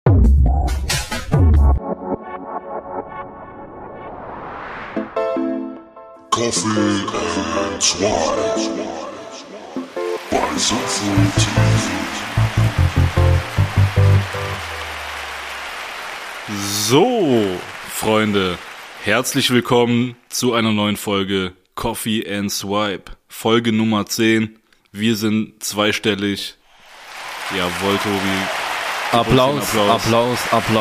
Coffee and Swipe bei Sinnflut. So, Freunde, herzlich willkommen zu einer neuen Folge Coffee and Swipe. Folge Nummer 10. Wir sind zweistellig. Jawohl, Tobi. Applaus.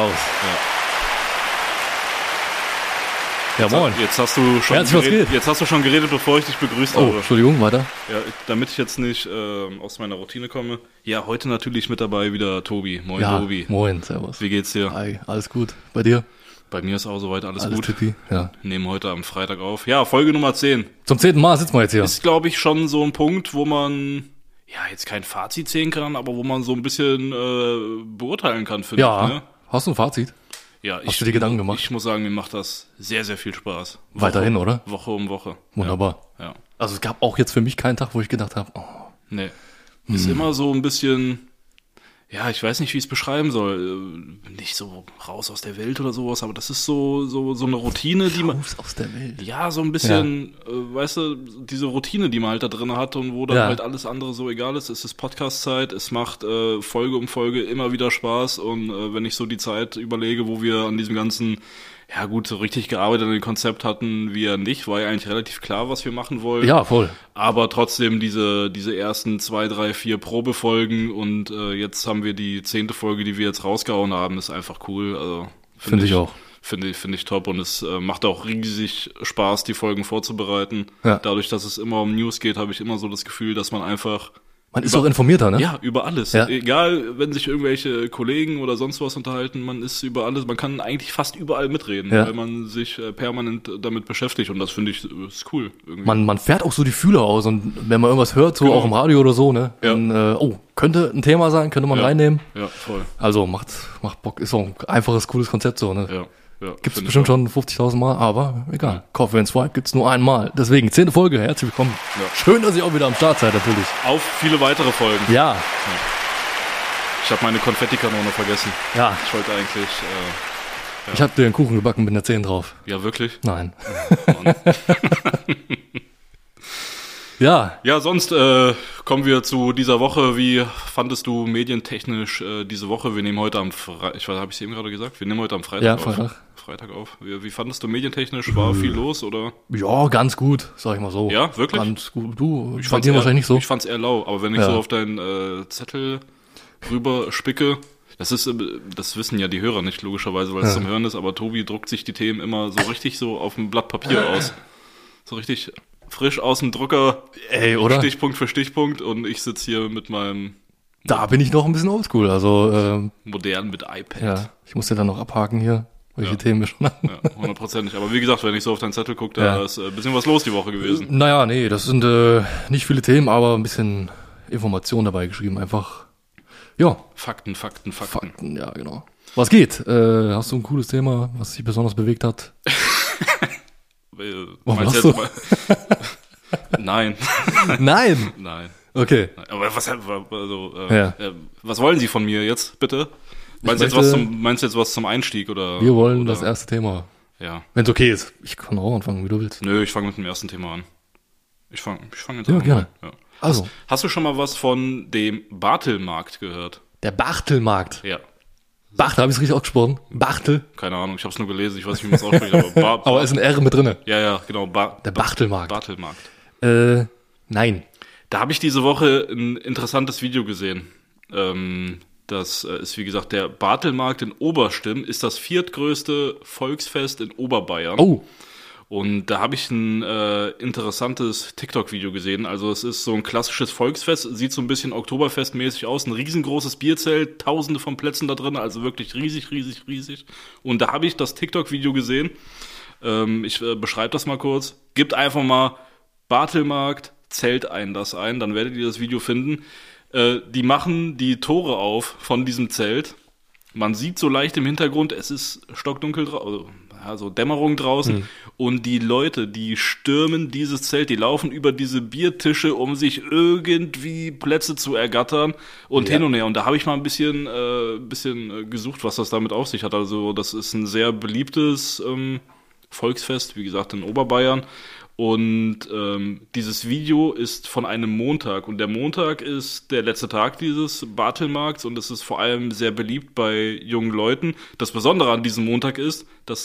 Ja, moin. Jetzt hast du schon geredet, bevor ich dich begrüßt habe. Oh, Entschuldigung, weiter. Ja, damit ich jetzt nicht aus meiner Routine komme. Ja, heute natürlich mit dabei wieder Tobi. Moin, Ja, Tobi. moin, servus. Wie geht's dir? Hi, alles gut. Bei dir? Bei mir ist auch soweit alles gut. Tippi, ja. Nehmen heute am Freitag auf. Ja, Folge Nummer 10. Zum 10. Mal sitzen wir jetzt hier. Ist, glaube ich, schon so ein Punkt, wo man ja jetzt kein Fazit ziehen kann, aber wo man so ein bisschen beurteilen kann, finde Ja, ich. Ne? hast du ein Fazit? Ja, Hast du dir Gedanken gemacht? Ich muss sagen, mir macht das sehr, sehr viel Spaß. Weiterhin, oder? Woche um Woche. Wunderbar. Ja. Also es gab auch jetzt für mich keinen Tag, wo ich gedacht habe, oh, Nee. Ist immer so ein bisschen, ja, ich weiß nicht, wie ich es beschreiben soll. Nicht so raus aus der Welt oder sowas, aber das ist so eine Routine, die man. raus aus der Welt. Ja, so ein bisschen, weißt du, diese Routine, die man halt da drin hat und wo dann Ja. halt alles andere so egal ist. Es ist Podcast-Zeit, es macht Folge um Folge immer wieder Spaß und wenn ich so die Zeit überlege, wo wir an diesem ganzen, ja gut, so richtig gearbeitet an dem Konzept hatten wir nicht, war ja eigentlich relativ klar, was wir machen wollen. Ja, voll. Aber trotzdem diese ersten 2, 3, 4 Probefolgen und jetzt haben wir die 10. Folge, die wir jetzt rausgehauen haben, ist einfach cool. Also Finde ich auch. Finde ich top und es macht auch riesig Spaß, die Folgen vorzubereiten. Ja. Dadurch, dass es immer um News geht, habe ich immer so das Gefühl, dass man einfach Man ist auch informierter, ne? ja, über alles. Ja. Egal, wenn sich irgendwelche Kollegen oder sonst was unterhalten, man ist über alles, man kann eigentlich fast überall mitreden, Ja. weil man sich permanent damit beschäftigt und das finde ich ist cool irgendwie. Man fährt auch so die Fühler aus und wenn man irgendwas hört, so Genau. auch im Radio oder so, ne? Ja. Dann, könnte ein Thema sein, könnte man Ja. reinnehmen. Ja, voll. Also macht Bock, ist auch ein einfaches, cooles Konzept so, ne? Ja. Ja, Gibt's find ich bestimmt auch. schon 50.000 Mal, aber egal. Coffee and Swipe gibt's nur einmal. Deswegen, 10. Folge, herzlich willkommen. Ja. Schön, dass ihr auch wieder am Start seid, natürlich. Auf viele weitere Folgen. Ja, Ich habe meine Konfettikanone vergessen. ja. Ich wollte eigentlich, Ich habe dir einen Kuchen gebacken mit einer 10 drauf. ja wirklich. Nein. Ja, Ja, sonst kommen wir zu dieser Woche. Wie fandest du medientechnisch diese Woche? Wir nehmen heute am Freitag, habe ich es eben gerade gesagt? Wir nehmen heute am Freitag Ja, auf. Freitag. Wie fandest du medientechnisch? War viel los oder? ja, ganz gut, sag ich mal so. Ja, wirklich? Ganz gut. Du, bei fand's dir eher- wahrscheinlich nicht so. Ich fand's eher lau, aber wenn ich Ja. so auf deinen Zettel rüber spicke, das wissen ja die Hörer nicht, logischerweise, weil es zum Hören ist, aber Tobi druckt sich die Themen immer so richtig so auf dem Blatt Papier aus. So richtig frisch aus dem Drucker, Ey, oder? Stichpunkt für Stichpunkt und ich sitze hier mit meinem Da bin ich noch ein bisschen oldschool. Also, modernen mit iPad. ja, ich muss dir dann noch abhaken hier, welche Ja. Themen wir schon haben. Ja, 100%. Aber wie gesagt, wenn ich so auf deinen Zettel gucke, da Ja. ist ein bisschen was los die Woche gewesen. Naja, nee, das sind nicht viele Themen, aber ein bisschen Information dabei geschrieben. Einfach, ja, Fakten. Fakten, ja, genau. Was geht? Hast du ein cooles Thema, was dich besonders bewegt hat? Meinst was du jetzt mal? Nein. Nein! Nein. Okay. Aber Ja. was wollen Sie von mir jetzt, bitte? Meinst du jetzt was zum Einstieg oder? Wir wollen oder? das erste Thema. Ja. Wenn es okay ist. Ich kann auch anfangen, wie du willst. Nö, ich fange mit dem ersten Thema an. Ich fang jetzt Ja, an. gerne. Ja. Also, Hast du schon mal was von dem Bartelmarkt gehört? der Bachtelmarkt. Ja. Bachtel, habe ich es richtig ausgesprochen? Bachtel. Keine Ahnung, ich habe es nur gelesen, ich weiß nicht, wie man es ausspricht, aber Aber ist ein R mit drinne. ja, genau. Der Bachtelmarkt. Bartelmarkt. Nein. Da habe ich diese Woche ein interessantes Video gesehen. Das ist, wie gesagt, der Bartelmarkt in Oberstimm ist das viertgrößte Volksfest in Oberbayern. Oh, Und da habe ich ein interessantes TikTok-Video gesehen. Also es ist so ein klassisches Volksfest, sieht so ein bisschen Oktoberfestmäßig aus. Ein riesengroßes Bierzelt, tausende von Plätzen da drin, also wirklich riesig. Und da habe ich das TikTok-Video gesehen. Ich beschreibe das mal kurz. Gebt einfach mal Bartelmarkt, Zelteinlass ein, dann werdet ihr das Video finden. Die machen die Tore auf von diesem Zelt Man sieht so leicht im Hintergrund, es ist stockdunkel draußen, also Dämmerung draußen. Und die Leute, die stürmen dieses Zelt, die laufen über diese Biertische, um sich irgendwie Plätze zu ergattern und hin und her. Und da habe ich mal ein bisschen gesucht, was das damit auf sich hat. Also das ist ein sehr beliebtes Volksfest, wie gesagt, in Oberbayern. Und dieses Video ist von einem Montag. Und der Montag ist der letzte Tag dieses Bartelmarkts. Und es ist vor allem sehr beliebt bei jungen Leuten. Das Besondere an diesem Montag ist, dass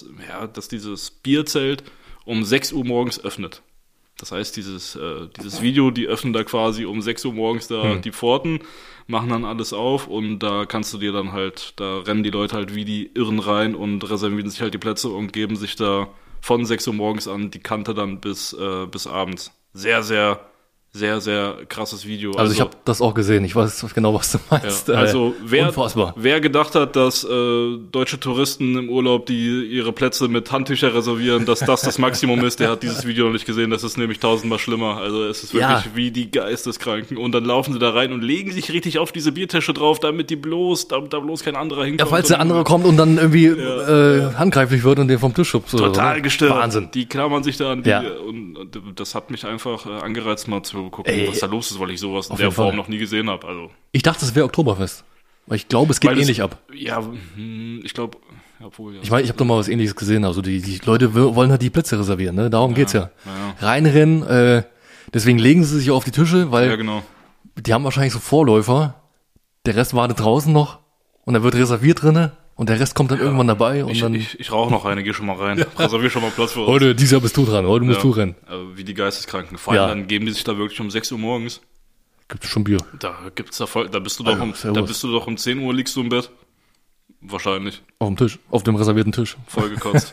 dieses Bierzelt um 6 Uhr morgens öffnet. Das heißt, dieses Video, die öffnen da quasi um 6 Uhr morgens da die Pforten, machen dann alles auf. Und da kannst du dir dann halt, da rennen die Leute halt wie die Irren rein und reservieren sich halt die Plätze und geben sich da von 6 Uhr morgens an die Kante dann bis abends. Sehr, sehr, sehr, sehr krasses Video. Also ich habe das auch gesehen. Ich weiß genau, was du meinst. Ja, also unfassbar. Wer gedacht hat, dass deutsche Touristen im Urlaub, die ihre Plätze mit Handtücher reservieren, dass das Maximum ist, der hat dieses Video noch nicht gesehen. Das ist nämlich 1000-mal schlimmer. Also es ist wirklich wie die Geisteskranken. Und dann laufen sie da rein und legen sich richtig auf diese Biertische drauf, damit da bloß kein anderer hinkommt. Ja, falls der andere kommt und dann irgendwie handgreiflich wird und den vom Tisch schubst. Total gestört. Wahnsinn. Die klammern sich da an und das hat mich einfach angereizt, mal zu gucken, was da los ist, weil ich sowas in der Form noch nie gesehen habe. Also ich dachte, es wäre Oktoberfest. Weil ich glaube, es geht ähnlich ab. Ja, ich glaube, obwohl, ja. Ich meine, ich habe doch mal was Ähnliches gesehen. Also die Leute wollen halt die Plätze reservieren, ne? Darum geht's ja. Reinrennen, deswegen legen sie sich auf die Tische, weil die haben wahrscheinlich so Vorläufer. Der Rest wartet draußen noch und dann wird reserviert drinne. Und der Rest kommt dann irgendwann dabei. Und ich rauche noch eine, geh schon mal rein. Reservier schon mal Platz für uns. Heute, dieses Jahr bist du dran. Heute musst du rennen. Wie die Geisteskranken. Vor allem dann geben die sich da wirklich um 6 Uhr morgens. Gibt's schon Bier? Da bist du doch um 10 Uhr liegst du im Bett. Wahrscheinlich. Auf dem Tisch. Auf dem reservierten Tisch. Vollgekotzt.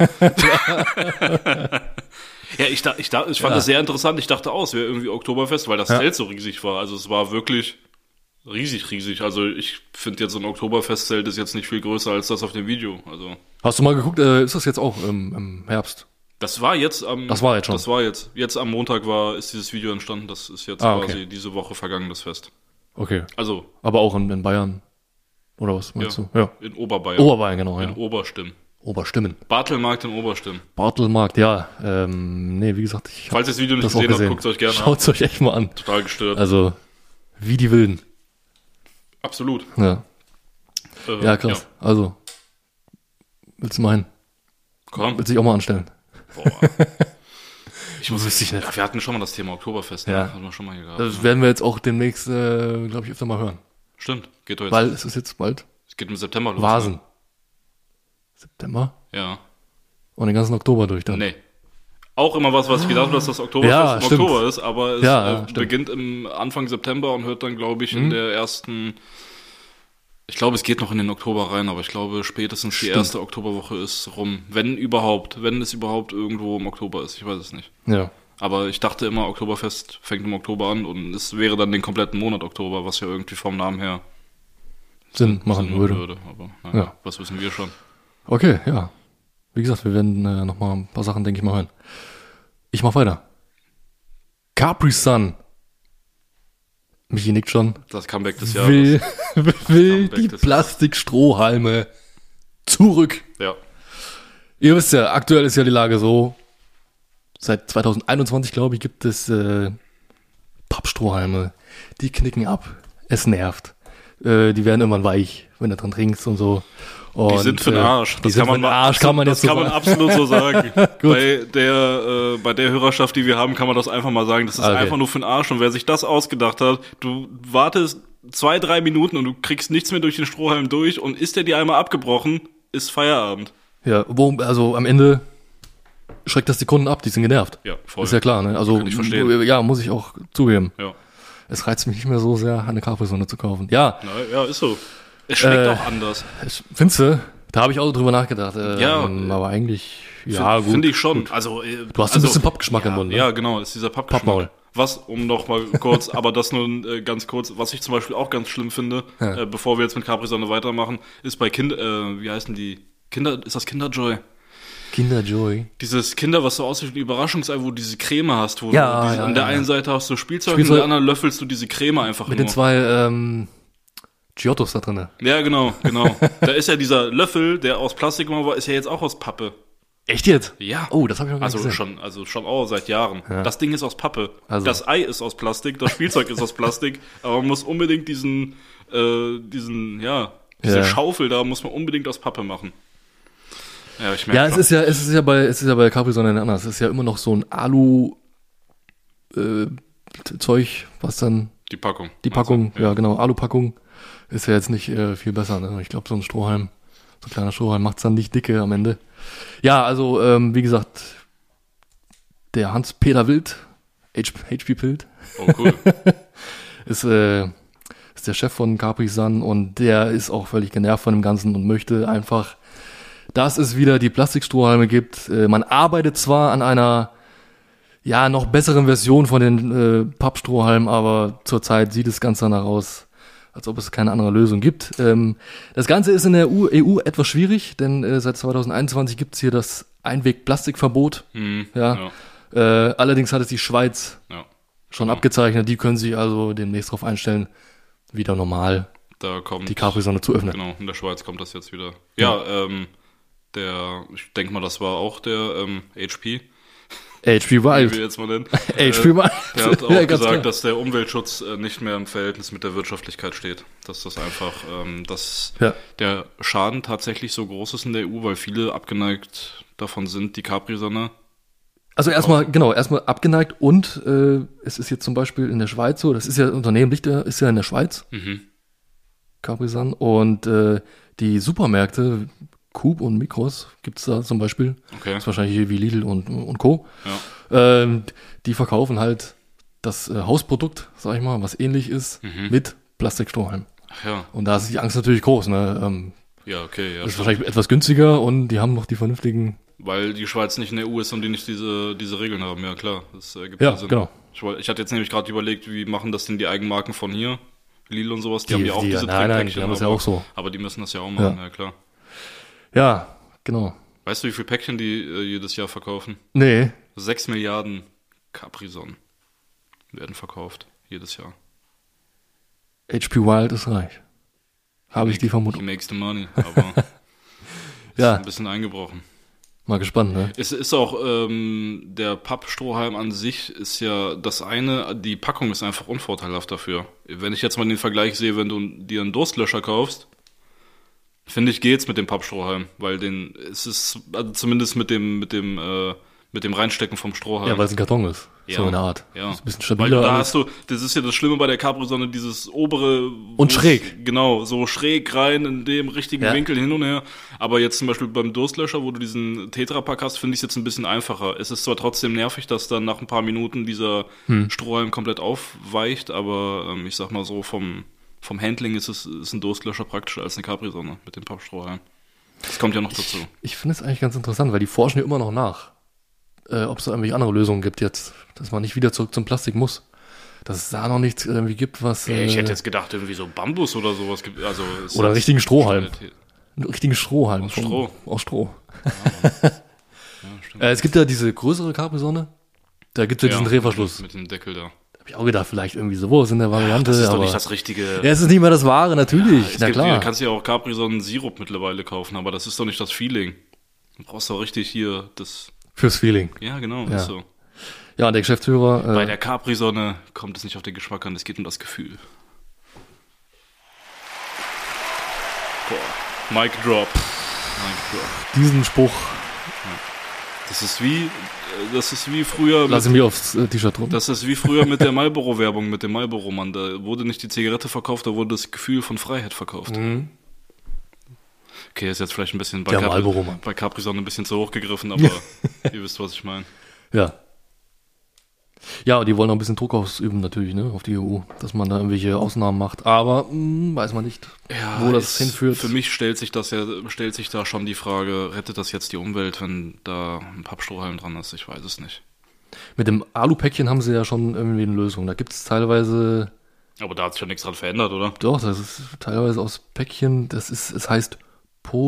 Ja, ich fand das sehr interessant. Ich dachte auch, es wäre irgendwie Oktoberfest, weil das Zelt so riesig war. Also es war wirklich riesig. Also ich finde jetzt so ein Oktoberfestzelt ist jetzt nicht viel größer als das auf dem Video. Also hast du mal geguckt, ist das jetzt auch im Herbst? Das war jetzt schon. Jetzt am Montag ist dieses Video entstanden. Das ist jetzt quasi diese Woche vergangen, das Fest. Okay. Also. Aber auch in Bayern. Oder was meinst du? Ja. In Oberbayern. Oberbayern, genau, In Oberstimmen. Bartelmarkt in Oberstimmen. Bartelmarkt, ja. Nee, wie gesagt, falls ihr das Video nicht gesehen habt, guckt es euch gerne an. Schaut es euch echt mal an. Total gestört. Also, wie die Wilden. Absolut. Ja. Ja, krass. Ja. Also, willst du meinen? Komm. Willst du dich auch mal anstellen? Boah. Wüsste ich nicht. Ja, wir hatten schon mal das Thema Oktoberfest. Ne? Ja. Hatten wir schon mal hier gehabt. Das werden wir jetzt auch demnächst, glaube ich, öfter mal hören. Stimmt. Geht doch jetzt. Weil es ist jetzt bald. Es geht im September los. Vasen. Ne? September? Ja. Und den ganzen Oktober durch dann. Nee. Auch immer was ich gedacht habe, dass das Oktoberfest im Oktober ist, aber es beginnt im Anfang September und hört dann, glaube ich, in der ersten, ich glaube, es geht noch in den Oktober rein, aber ich glaube, spätestens die erste Oktoberwoche ist rum, wenn es überhaupt irgendwo im Oktober ist, ich weiß es nicht. Ja. Aber ich dachte immer, Oktoberfest fängt im Oktober an und es wäre dann den kompletten Monat Oktober, was ja irgendwie vom Namen her Sinn machen würde. Aber was wissen wir schon. Okay, ja. Wie gesagt, wir werden noch mal ein paar Sachen, denke ich mal, hören. Ich mach weiter. Capri Sun. Michi nickt schon. Das Comeback des Jahres. Will die Plastikstrohhalme zurück. Ja. Ihr wisst ja, aktuell ist ja die Lage so, seit 2021, glaube ich, gibt es Pappstrohhalme. Die knicken ab. Es nervt. Die werden irgendwann weich, wenn du dran trinkst und so. Und, die sind für den Arsch. Das kann man absolut so sagen. Bei der Hörerschaft, die wir haben, kann man das einfach mal sagen. Das ist einfach nur für den Arsch. Und wer sich das ausgedacht hat, du wartest 2-3 Minuten und du kriegst nichts mehr durch den Strohhalm durch und ist der dir einmal abgebrochen, ist Feierabend. Ja, also am Ende schreckt das die Kunden ab, die sind genervt. Ja, voll. Ist ja klar, ne? Also, kann ich verstehen. Ja, muss ich auch zugeben. Ja. Es reizt mich nicht mehr so sehr, eine Capri-Sonne zu kaufen. Ja. Ja, ist so. Es schmeckt auch anders. Findest du? Da habe ich auch drüber nachgedacht. Aber eigentlich, gut. Finde ich schon. Gut. Also, du hast ein bisschen Pappgeschmack im Mund, ne? Ja, genau, ist dieser Pappgeschmack. Pappmaul. Was, um noch mal kurz, aber das nur ganz kurz, was ich zum Beispiel auch ganz schlimm finde, bevor wir jetzt mit Capri-Sonne weitermachen, ist bei wie heißen die? Ist das Kinderjoy? Kinderjoy. Dieses was so aussieht wie ein Überraschungsei, wo du diese Creme hast, wo an der einen Seite hast du Spielzeug und an der anderen löffelst du diese Creme einfach mit den zwei Giottos da drin. Ja, genau. Da ist ja dieser Löffel, der aus Plastik immer war, ist ja jetzt auch aus Pappe. Echt jetzt? Ja. Oh, das habe ich noch gar nicht gesehen. Schon auch seit Jahren. Ja. Das Ding ist aus Pappe. Also. Das Ei ist aus Plastik, das Spielzeug ist aus Plastik, aber man muss unbedingt diese Schaufel da muss man unbedingt aus Pappe machen. Ja, ich merke. Ja, es ist ja bei Capri-Sonne anders. Es ist ja immer noch so ein Alu Zeug, was dann die Packung, ja genau, Alu-Packung ist ja jetzt nicht viel besser, ne? Ich glaube, so ein kleiner Strohhalm macht's dann nicht dicke am Ende. Ja, also wie gesagt, der Hans-Peter Wild, HP Wild, cool. ist der Chef von Capri-Sun und der ist auch völlig genervt von dem Ganzen und möchte einfach, dass es wieder die Plastikstrohhalme gibt. Man arbeitet zwar an einer noch besseren Version von den Pappstrohhalmen, aber zurzeit sieht es ganz danach aus, als ob es keine andere Lösung gibt. Das Ganze ist in der EU etwas schwierig, denn seit 2021 gibt es hier das Einweg-Plastikverbot. Allerdings hat es die Schweiz schon abgezeichnet. Die können sich also demnächst darauf einstellen, wieder normal die Capri-Sonne zu öffnen. Genau, in der Schweiz kommt das jetzt wieder. Ja, ich denke mal, das war auch der HP. HP Wild. Wie wir jetzt mal nennen. HP Wild. Der hat auch gesagt, dass der Umweltschutz nicht mehr im Verhältnis mit der Wirtschaftlichkeit steht. Dass das einfach, der Schaden tatsächlich so groß ist in der EU, weil viele abgeneigt davon sind, die Capri-Sonne. Also erstmal abgeneigt und es ist jetzt zum Beispiel in der Schweiz so, das ist ja, das Unternehmen ist ja in der Schweiz. Capri-Sonne und die Supermärkte Coop und Migros gibt's da zum Beispiel. Okay. Das ist wahrscheinlich wie Lidl und Co. Ja. Die verkaufen halt das Hausprodukt, sag ich mal, was ähnlich ist, mit Plastikstrohhalm. Ach ja. Und da ist die Angst natürlich groß, ne? Ja, okay. Ja, das ist wahrscheinlich etwas günstiger und die haben noch die vernünftigen... Weil die Schweiz nicht in der EU ist und die nicht diese Regeln haben, ja klar. Das ergibt ja Sinn. Genau. Ich hatte jetzt nämlich gerade überlegt, wie machen das denn die Eigenmarken von hier? Lidl und sowas, die haben ja auch diese Nein, die haben das ja auch so. Aber die müssen das ja auch machen, ja klar. Ja, genau. Weißt du, wie viele Päckchen die jedes Jahr verkaufen? Nee. 6 Milliarden Capri-Sonnen werden verkauft, jedes Jahr. HP Wild ist reich. Habe ich die Vermutung. He makes the money, aber ist ein bisschen eingebrochen. Mal gespannt, ne? Es ist auch, der Pappstrohhalm an sich ist ja das eine, die Packung ist einfach unvorteilhaft dafür. Wenn ich jetzt mal den Vergleich sehe, wenn du dir einen Durstlöscher kaufst, finde ich, geht's mit dem Pappstrohhalm, weil es ist, also zumindest mit dem Reinstecken vom Strohhalm. Ja, weil es ein Karton ist. Ja. So eine Art. Ja. Das ist ein bisschen stabiler. Weil das ist ja das Schlimme bei der Capri-Sonne, dieses obere. Und schräg. Genau, so schräg rein in dem richtigen Winkel hin und her. Aber jetzt zum Beispiel beim Durstlöscher, wo du diesen Tetrapack hast, finde ich es jetzt ein bisschen einfacher. Es ist zwar trotzdem nervig, dass dann nach ein paar Minuten dieser Strohhalm komplett aufweicht, aber ich sag mal so, vom Handling ist ein Durstlöscher praktischer als eine Capri-Sonne mit dem Pappstrohhalm. Das kommt ja noch dazu. Ich finde es eigentlich ganz interessant, weil die forschen ja immer noch nach, ob es da irgendwelche andere Lösungen gibt jetzt, dass man nicht wieder zurück zum Plastik muss. Dass es da noch nichts irgendwie gibt, was... ich hätte jetzt gedacht, irgendwie so Bambus oder sowas gibt. Also oder einen richtigen Strohhalm. Einen richtigen Strohhalm. Aus Stroh. Ja, stimmt. Es gibt ja diese größere Capri-Sonne, da gibt es ja diesen Drehverschluss. Mit dem Deckel da. Hab ich auch gedacht, vielleicht irgendwie sowas in der Variante. Das ist aber doch nicht das Richtige. Ja, es ist nicht mehr das Wahre, natürlich. Na klar. Du kannst ja auch Capri-Sonnen-Sirup mittlerweile kaufen, aber das ist doch nicht das Feeling. Du brauchst doch richtig hier das... Fürs Feeling. Ja, genau, ist so. Ja, und der Geschäftsführer... Bei der Capri-Sonne kommt es nicht auf den Geschmack an, es geht um das Gefühl. Boah, Mic Drop. Diesen Spruch... Das ist wie früher... Lass mich aufs T-Shirt drücken. Das ist wie früher mit der Marlboro-Werbung, mit dem Marlboro-Mann. Da wurde nicht die Zigarette verkauft, da wurde das Gefühl von Freiheit verkauft. Mhm. Okay, ist jetzt vielleicht ein bisschen bei Capri-Sonne ein bisschen zu hoch gegriffen, aber ihr wisst, was ich meine. Ja. Ja, und die wollen auch ein bisschen Druck ausüben natürlich, ne, auf die EU, dass man da irgendwelche Ausnahmen macht. Aber weiß man nicht, wo das hinführt. Für mich stellt sich da schon die Frage, rettet das jetzt die Umwelt, wenn da ein Pappstrohhalm dran ist? Ich weiß es nicht. Mit dem Alupäckchen haben sie ja schon irgendwie eine Lösung. Da gibt es teilweise... Aber da hat sich ja nichts dran verändert, oder? Doch, das ist teilweise aus Päckchen. Es heißt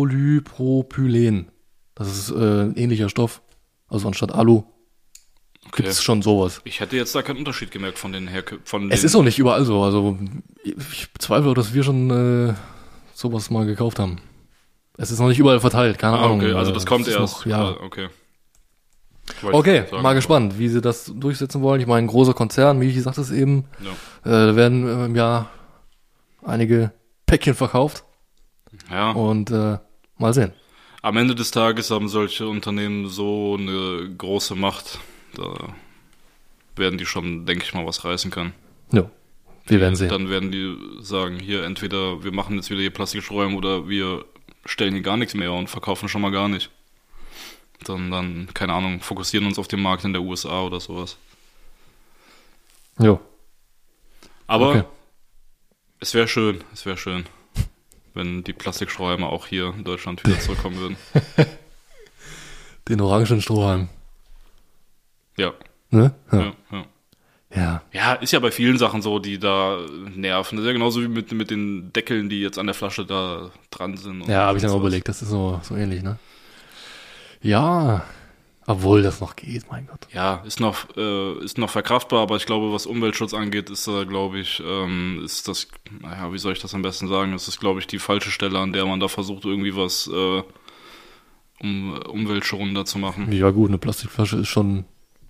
Polypropylen. Das ist ein ähnlicher Stoff. Also anstatt Alu. gibt es schon sowas. Ich hätte jetzt da keinen Unterschied gemerkt von den Es ist auch nicht überall so. Also ich bezweifle, dass wir schon sowas mal gekauft haben. Es ist noch nicht überall verteilt, keine Ahnung. Okay, also das kommt erst. Ja. Okay. Okay, mal gespannt, wie sie das durchsetzen wollen. Ich meine, ein großer Konzern, wie ich sagte es eben, werden im Jahr einige Päckchen verkauft. Ja. Und mal sehen. Am Ende des Tages haben solche Unternehmen so eine große Macht, da werden die schon, denke ich mal, was reißen können. Ja, wir werden sehen. Dann werden die sagen, hier entweder wir machen jetzt wieder hier Plastiksträume oder wir stellen hier gar nichts mehr und verkaufen schon mal gar nicht. Dann, keine Ahnung, fokussieren uns auf den Markt in der USA oder sowas. Jo. Aber es wäre schön, wenn die Plastikstrohhalme auch hier in Deutschland wieder zurückkommen würden. Den orangen Strohhalm. Ja. Ne? Ja. Ja, ist ja bei vielen Sachen so, die da nerven. Das ist ja genauso wie mit den Deckeln, die jetzt an der Flasche da dran sind. Ja, habe ich dann auch überlegt, das ist so ähnlich, ne? Ja, obwohl das noch geht, mein Gott. Ja, ist noch verkraftbar, aber ich glaube, was Umweltschutz angeht, ist glaube ich, ist das, naja, wie soll ich das am besten sagen? Es ist, glaube ich, die falsche Stelle, an der man da versucht, irgendwie was umweltschonender zu machen. Ja gut, eine Plastikflasche ist schon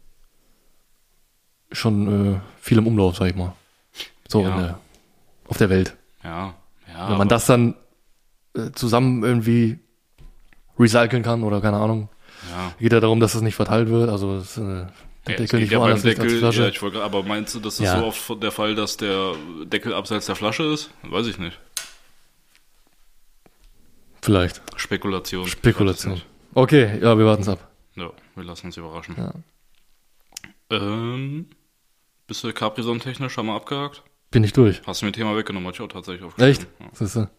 viel im Umlauf, sag ich mal. So auf der Welt. Ja. Wenn man das dann zusammen irgendwie recyceln kann oder keine Ahnung. Ja. Geht ja darum, dass das nicht verteilt wird. Also der Deckel nicht woanders liegt als die Flasche. Ja, aber meinst du, dass das so oft der Fall, dass der Deckel abseits der Flasche ist? Weiß ich nicht. Vielleicht. Spekulation. Okay, ja, wir warten es ab. Ja, wir lassen uns überraschen. Ja. Bist du Capri-Sonne-technisch schon mal abgehakt? Bin ich durch. Hast du mir ein Thema weggenommen, hatte ich auch tatsächlich aufgeschrieben. Echt? Ja. Siehst du?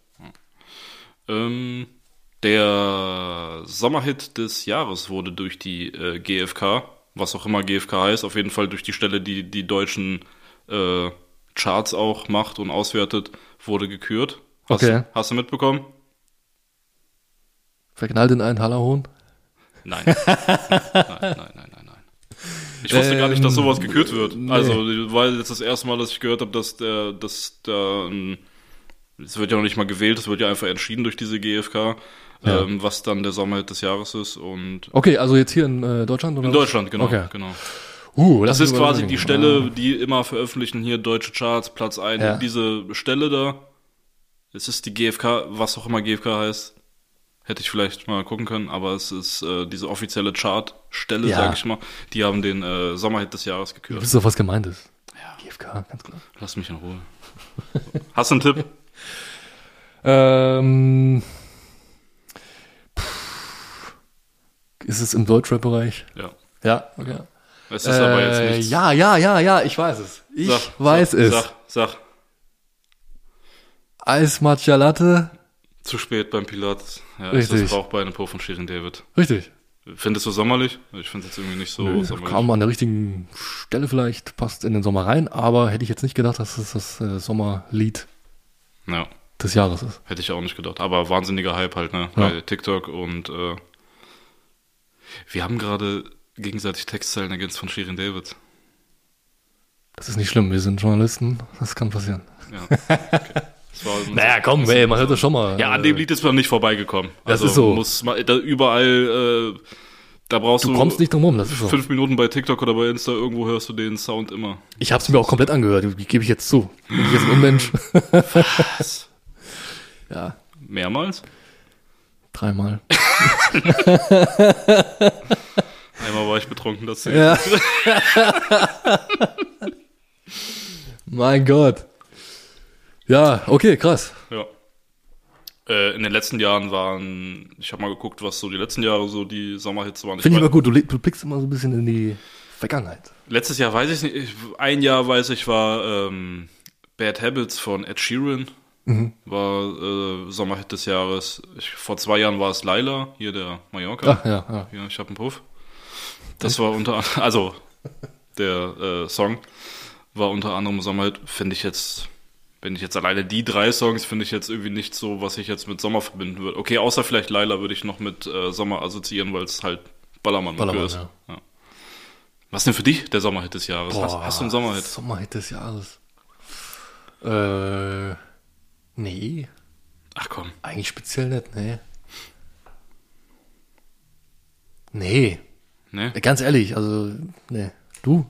Der Sommerhit des Jahres wurde durch die GfK, was auch immer GfK heißt, auf jeden Fall durch die Stelle, die die deutschen Charts auch macht und auswertet, wurde gekürt. Hast du mitbekommen? Verknallt in einen Hallerhohn? Nein. Nein. Ich wusste gar nicht, dass sowas gekürt wird. Nee. Also, weil jetzt das erste Mal, dass ich gehört habe, dass es wird ja noch nicht mal gewählt, es wird ja einfach entschieden durch diese GfK, was dann der Sommerhit des Jahres ist. Und okay, also jetzt hier in Deutschland? Oder? In Deutschland, genau. Okay. Genau. Das ist quasi die Stelle, die immer veröffentlichen, hier deutsche Charts, Platz 1, diese Stelle da. Es ist die GfK, was auch immer GfK heißt. Hätte ich vielleicht mal gucken können, aber es ist diese offizielle Chartstelle, sag ich mal. Die haben den Sommerhit des Jahres gekürt. Du wisst doch, was gemeint ist. Ja. GfK, ganz klar. Lass mich in Ruhe. Hast du einen Tipp? Ist es im Deutschrap-Bereich? Ja. Ja, okay. Es ist aber jetzt nichts. Ja, ich weiß es. Sag. Eis Matcha Latte. Zu spät beim Pilates. Ja, richtig. Es ist Bauchbeine Po von Shirin David. Richtig. Findest du sommerlich? Ich finde es jetzt irgendwie nicht so sommerlich. Kam an der richtigen Stelle vielleicht, passt in den Sommer rein, aber hätte ich jetzt nicht gedacht, dass es das Sommerlied des Jahres ist. Hätte ich auch nicht gedacht, aber wahnsinniger Hype halt, ne? Bei TikTok und wir haben gerade gegenseitig Textzeilen ergänzt von Shirin David. Das ist nicht schlimm, wir sind Journalisten, das kann passieren. Ja, okay. Naja, komm, ey, man hört das schon mal. Ja, an dem Lied ist man nicht vorbeigekommen. Das ist so. Muss man, da überall, da brauchst du. Du kommst nicht drum rum, das ist so. 5 Minuten bei TikTok oder bei Insta, irgendwo hörst du den Sound immer. Ich hab's mir auch komplett angehört, gebe ich jetzt zu. Bin ich jetzt ein Unmensch? Was? Ja. Mehrmals? 3-mal. Einmal war ich betrunken, das ja. Mein Gott. Ja, okay, krass. Ja. In den letzten Jahren ich habe mal geguckt, was so die letzten Jahre so die Sommerhits waren. Finde ich mal gut, du blickst immer so ein bisschen in die Vergangenheit. Letztes Jahr weiß ich nicht, ein Jahr weiß ich war Bad Habits von Ed Sheeran, war Sommerhit des Jahres. Vor 2 Jahren war es Laila, hier der Mallorca. Ach, ja. Hier, ich hab einen Puff. Das war also der Song war unter anderem Sommerhit, finde ich jetzt. Wenn ich jetzt alleine die 3 Songs, finde ich jetzt irgendwie nicht so, was ich jetzt mit Sommer verbinden würde. Okay, außer vielleicht Laila würde ich noch mit Sommer assoziieren, weil es halt Ballermann ist. Ja. Was denn für dich der Sommerhit des Jahres? Hast du einen Sommerhit? Sommerhit des Jahres. Nee. Ach komm. Eigentlich speziell nicht, nee. Nee. Nee? Ganz ehrlich, also, nee. Du?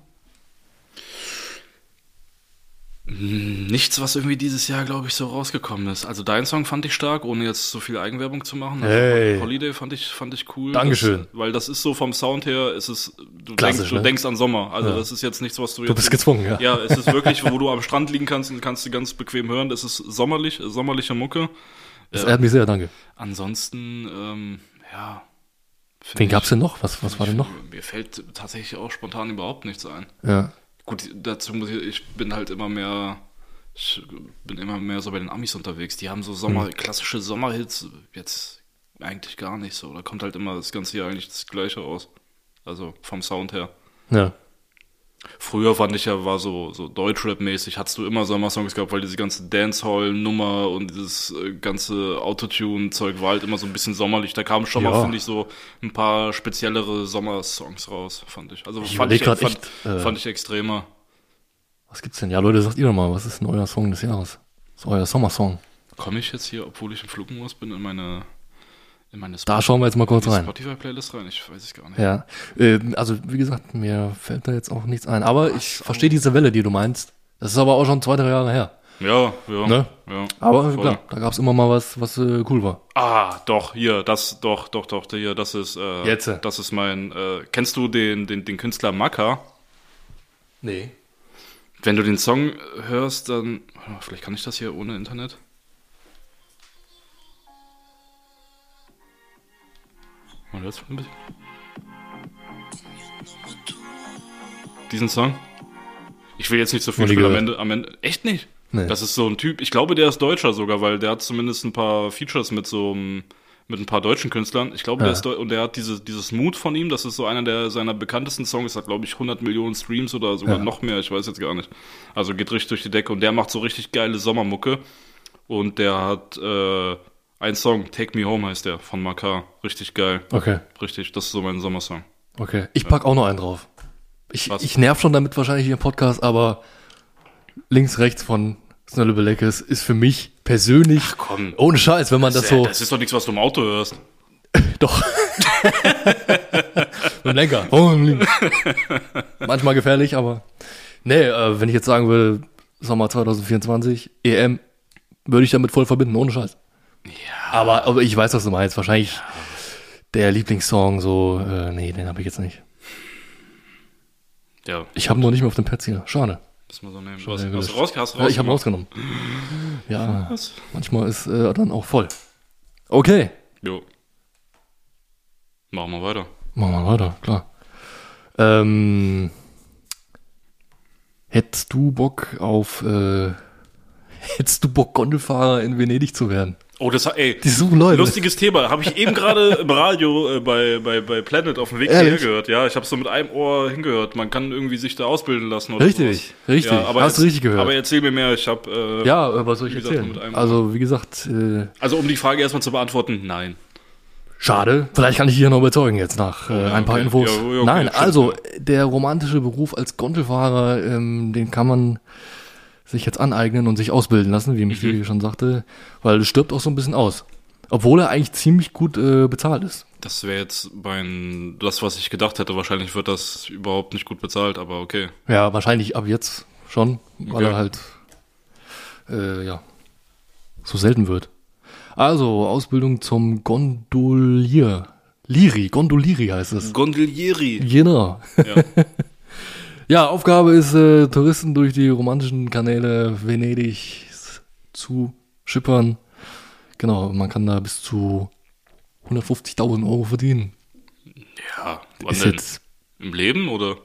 Nichts, was irgendwie dieses Jahr, glaube ich, so rausgekommen ist. Also dein Song fand ich stark, ohne jetzt so viel Eigenwerbung zu machen. Also Hey. Holiday fand ich cool. Dankeschön. Weil das ist so vom Sound her, ist es, du Klassisch, denkst an Sommer. Also das ist jetzt nichts, was du jetzt... Du bist gezwungen, ja. Ja, es ist wirklich, wo du am Strand liegen kannst und kannst du ganz bequem hören. Es ist sommerliche Mucke. Das ehrt mich sehr, danke. Ansonsten, ja... Wen gab's denn noch? Was war denn noch? Mir fällt tatsächlich auch spontan überhaupt nichts ein. Ja. Gut, dazu muss ich bin halt immer mehr so bei den Amis unterwegs. Die haben so klassische Sommerhits jetzt eigentlich gar nicht so. Da kommt halt immer das ganze Jahr eigentlich das Gleiche aus. Also vom Sound her. Ja. Früher fand ich war so Deutschrap-mäßig, hattest du immer Sommersongs gehabt, weil diese ganze Dancehall-Nummer und dieses ganze Autotune-Zeug war halt immer so ein bisschen sommerlich. Da kamen schon mal, finde ich, so ein paar speziellere Sommersongs raus, fand ich. Also fand ich extremer. Was gibt's denn? Ja, Leute, sagt ihr doch mal, was ist denn euer Song des Jahres? Was ist euer Sommersong? Komme ich jetzt hier, obwohl ich im Flugmodus bin, in meine da schauen wir jetzt mal kurz rein. Spotify-Playlist rein, ich weiß es gar nicht. Ja, also wie gesagt, mir fällt da jetzt auch nichts ein. Aber ich verstehe diese Welle, die du meinst. Das ist aber auch schon 2-3 Jahre her. Ja. Ne? Ja. Aber voll. klar, da gab's immer mal was cool war. Ah, doch, hier, hier, das ist, Jetzt. Das ist mein, kennst du den Künstler Maka? Nee. Wenn du den Song hörst, dann, vielleicht kann ich das hier ohne Internet. Mal hörst du ein bisschen? Diesen Song? Ich will jetzt nicht so viel spielen am Ende. Echt nicht? Nee. Das ist so ein Typ, ich glaube, der ist Deutscher sogar, weil der hat zumindest ein paar Features mit ein paar deutschen Künstlern. Ich glaube, der ist und der hat dieses Mood von ihm, das ist so einer seiner bekanntesten Songs, hat glaube ich 100 Millionen Streams oder sogar noch mehr, ich weiß jetzt gar nicht. Also geht richtig durch die Decke und der macht so richtig geile Sommermucke und der hat ein Song, Take Me Home heißt der, von Makar. Richtig geil. Okay. Richtig, das ist so mein Sommersong. Okay, ich pack auch noch einen drauf. Ich nerv schon damit wahrscheinlich hier im Podcast, aber links, rechts von Snölle Belekes ist für mich persönlich, ohne Scheiß, wenn man das so... Das ist doch nichts, was du im Auto hörst. Doch. Mit dem Lenker. Manchmal gefährlich, aber... Nee, wenn ich jetzt sagen würde, Sommer 2024, EM, würde ich damit voll verbinden, ohne Scheiß. Ja. Aber ich weiß, was du meinst. Wahrscheinlich der Lieblingssong so, nee, den habe ich jetzt nicht. Ja. Ich habe noch nicht mehr auf dem Pads hier. Schade. Hast du nehmen. Hast du rausgenommen? Ja, ich habe rausgenommen. Ja, manchmal ist dann auch voll. Okay. Jo. Machen wir weiter. Klar. Hättest du Bock Gondelfahrer in Venedig zu werden? Oh, die suchen Leute. Lustiges Thema. Habe ich eben gerade im Radio bei Planet auf dem Weg hierher gehört. Ja, ich habe so mit einem Ohr hingehört. Man kann irgendwie sich da ausbilden lassen. Oder richtig. Ja, hast du richtig gehört. Aber erzähl mir mehr. Ich habe was soll ich erzählen? Also, wie gesagt... also, um die Frage erstmal zu beantworten, nein. Schade. Vielleicht kann ich hier noch überzeugen jetzt nach ein paar Infos. Ja, okay, nein, also, der romantische Beruf als Gondelfahrer, den kann man... sich jetzt aneignen und sich ausbilden lassen, wie Michi schon sagte, weil es stirbt auch so ein bisschen aus. Obwohl er eigentlich ziemlich gut bezahlt ist. Das wäre jetzt das, was ich gedacht hätte. Wahrscheinlich wird das überhaupt nicht gut bezahlt, aber okay. Ja, wahrscheinlich ab jetzt schon, weil er halt so selten wird. Also, Ausbildung zum Gondolieri heißt es. Gondolieri. Genau. Ja. Ja, Aufgabe ist, Touristen durch die romantischen Kanäle Venedigs zu schippern. Genau, man kann da bis zu 150.000 Euro verdienen. Ja, wann ist denn? Jetzt im Leben oder?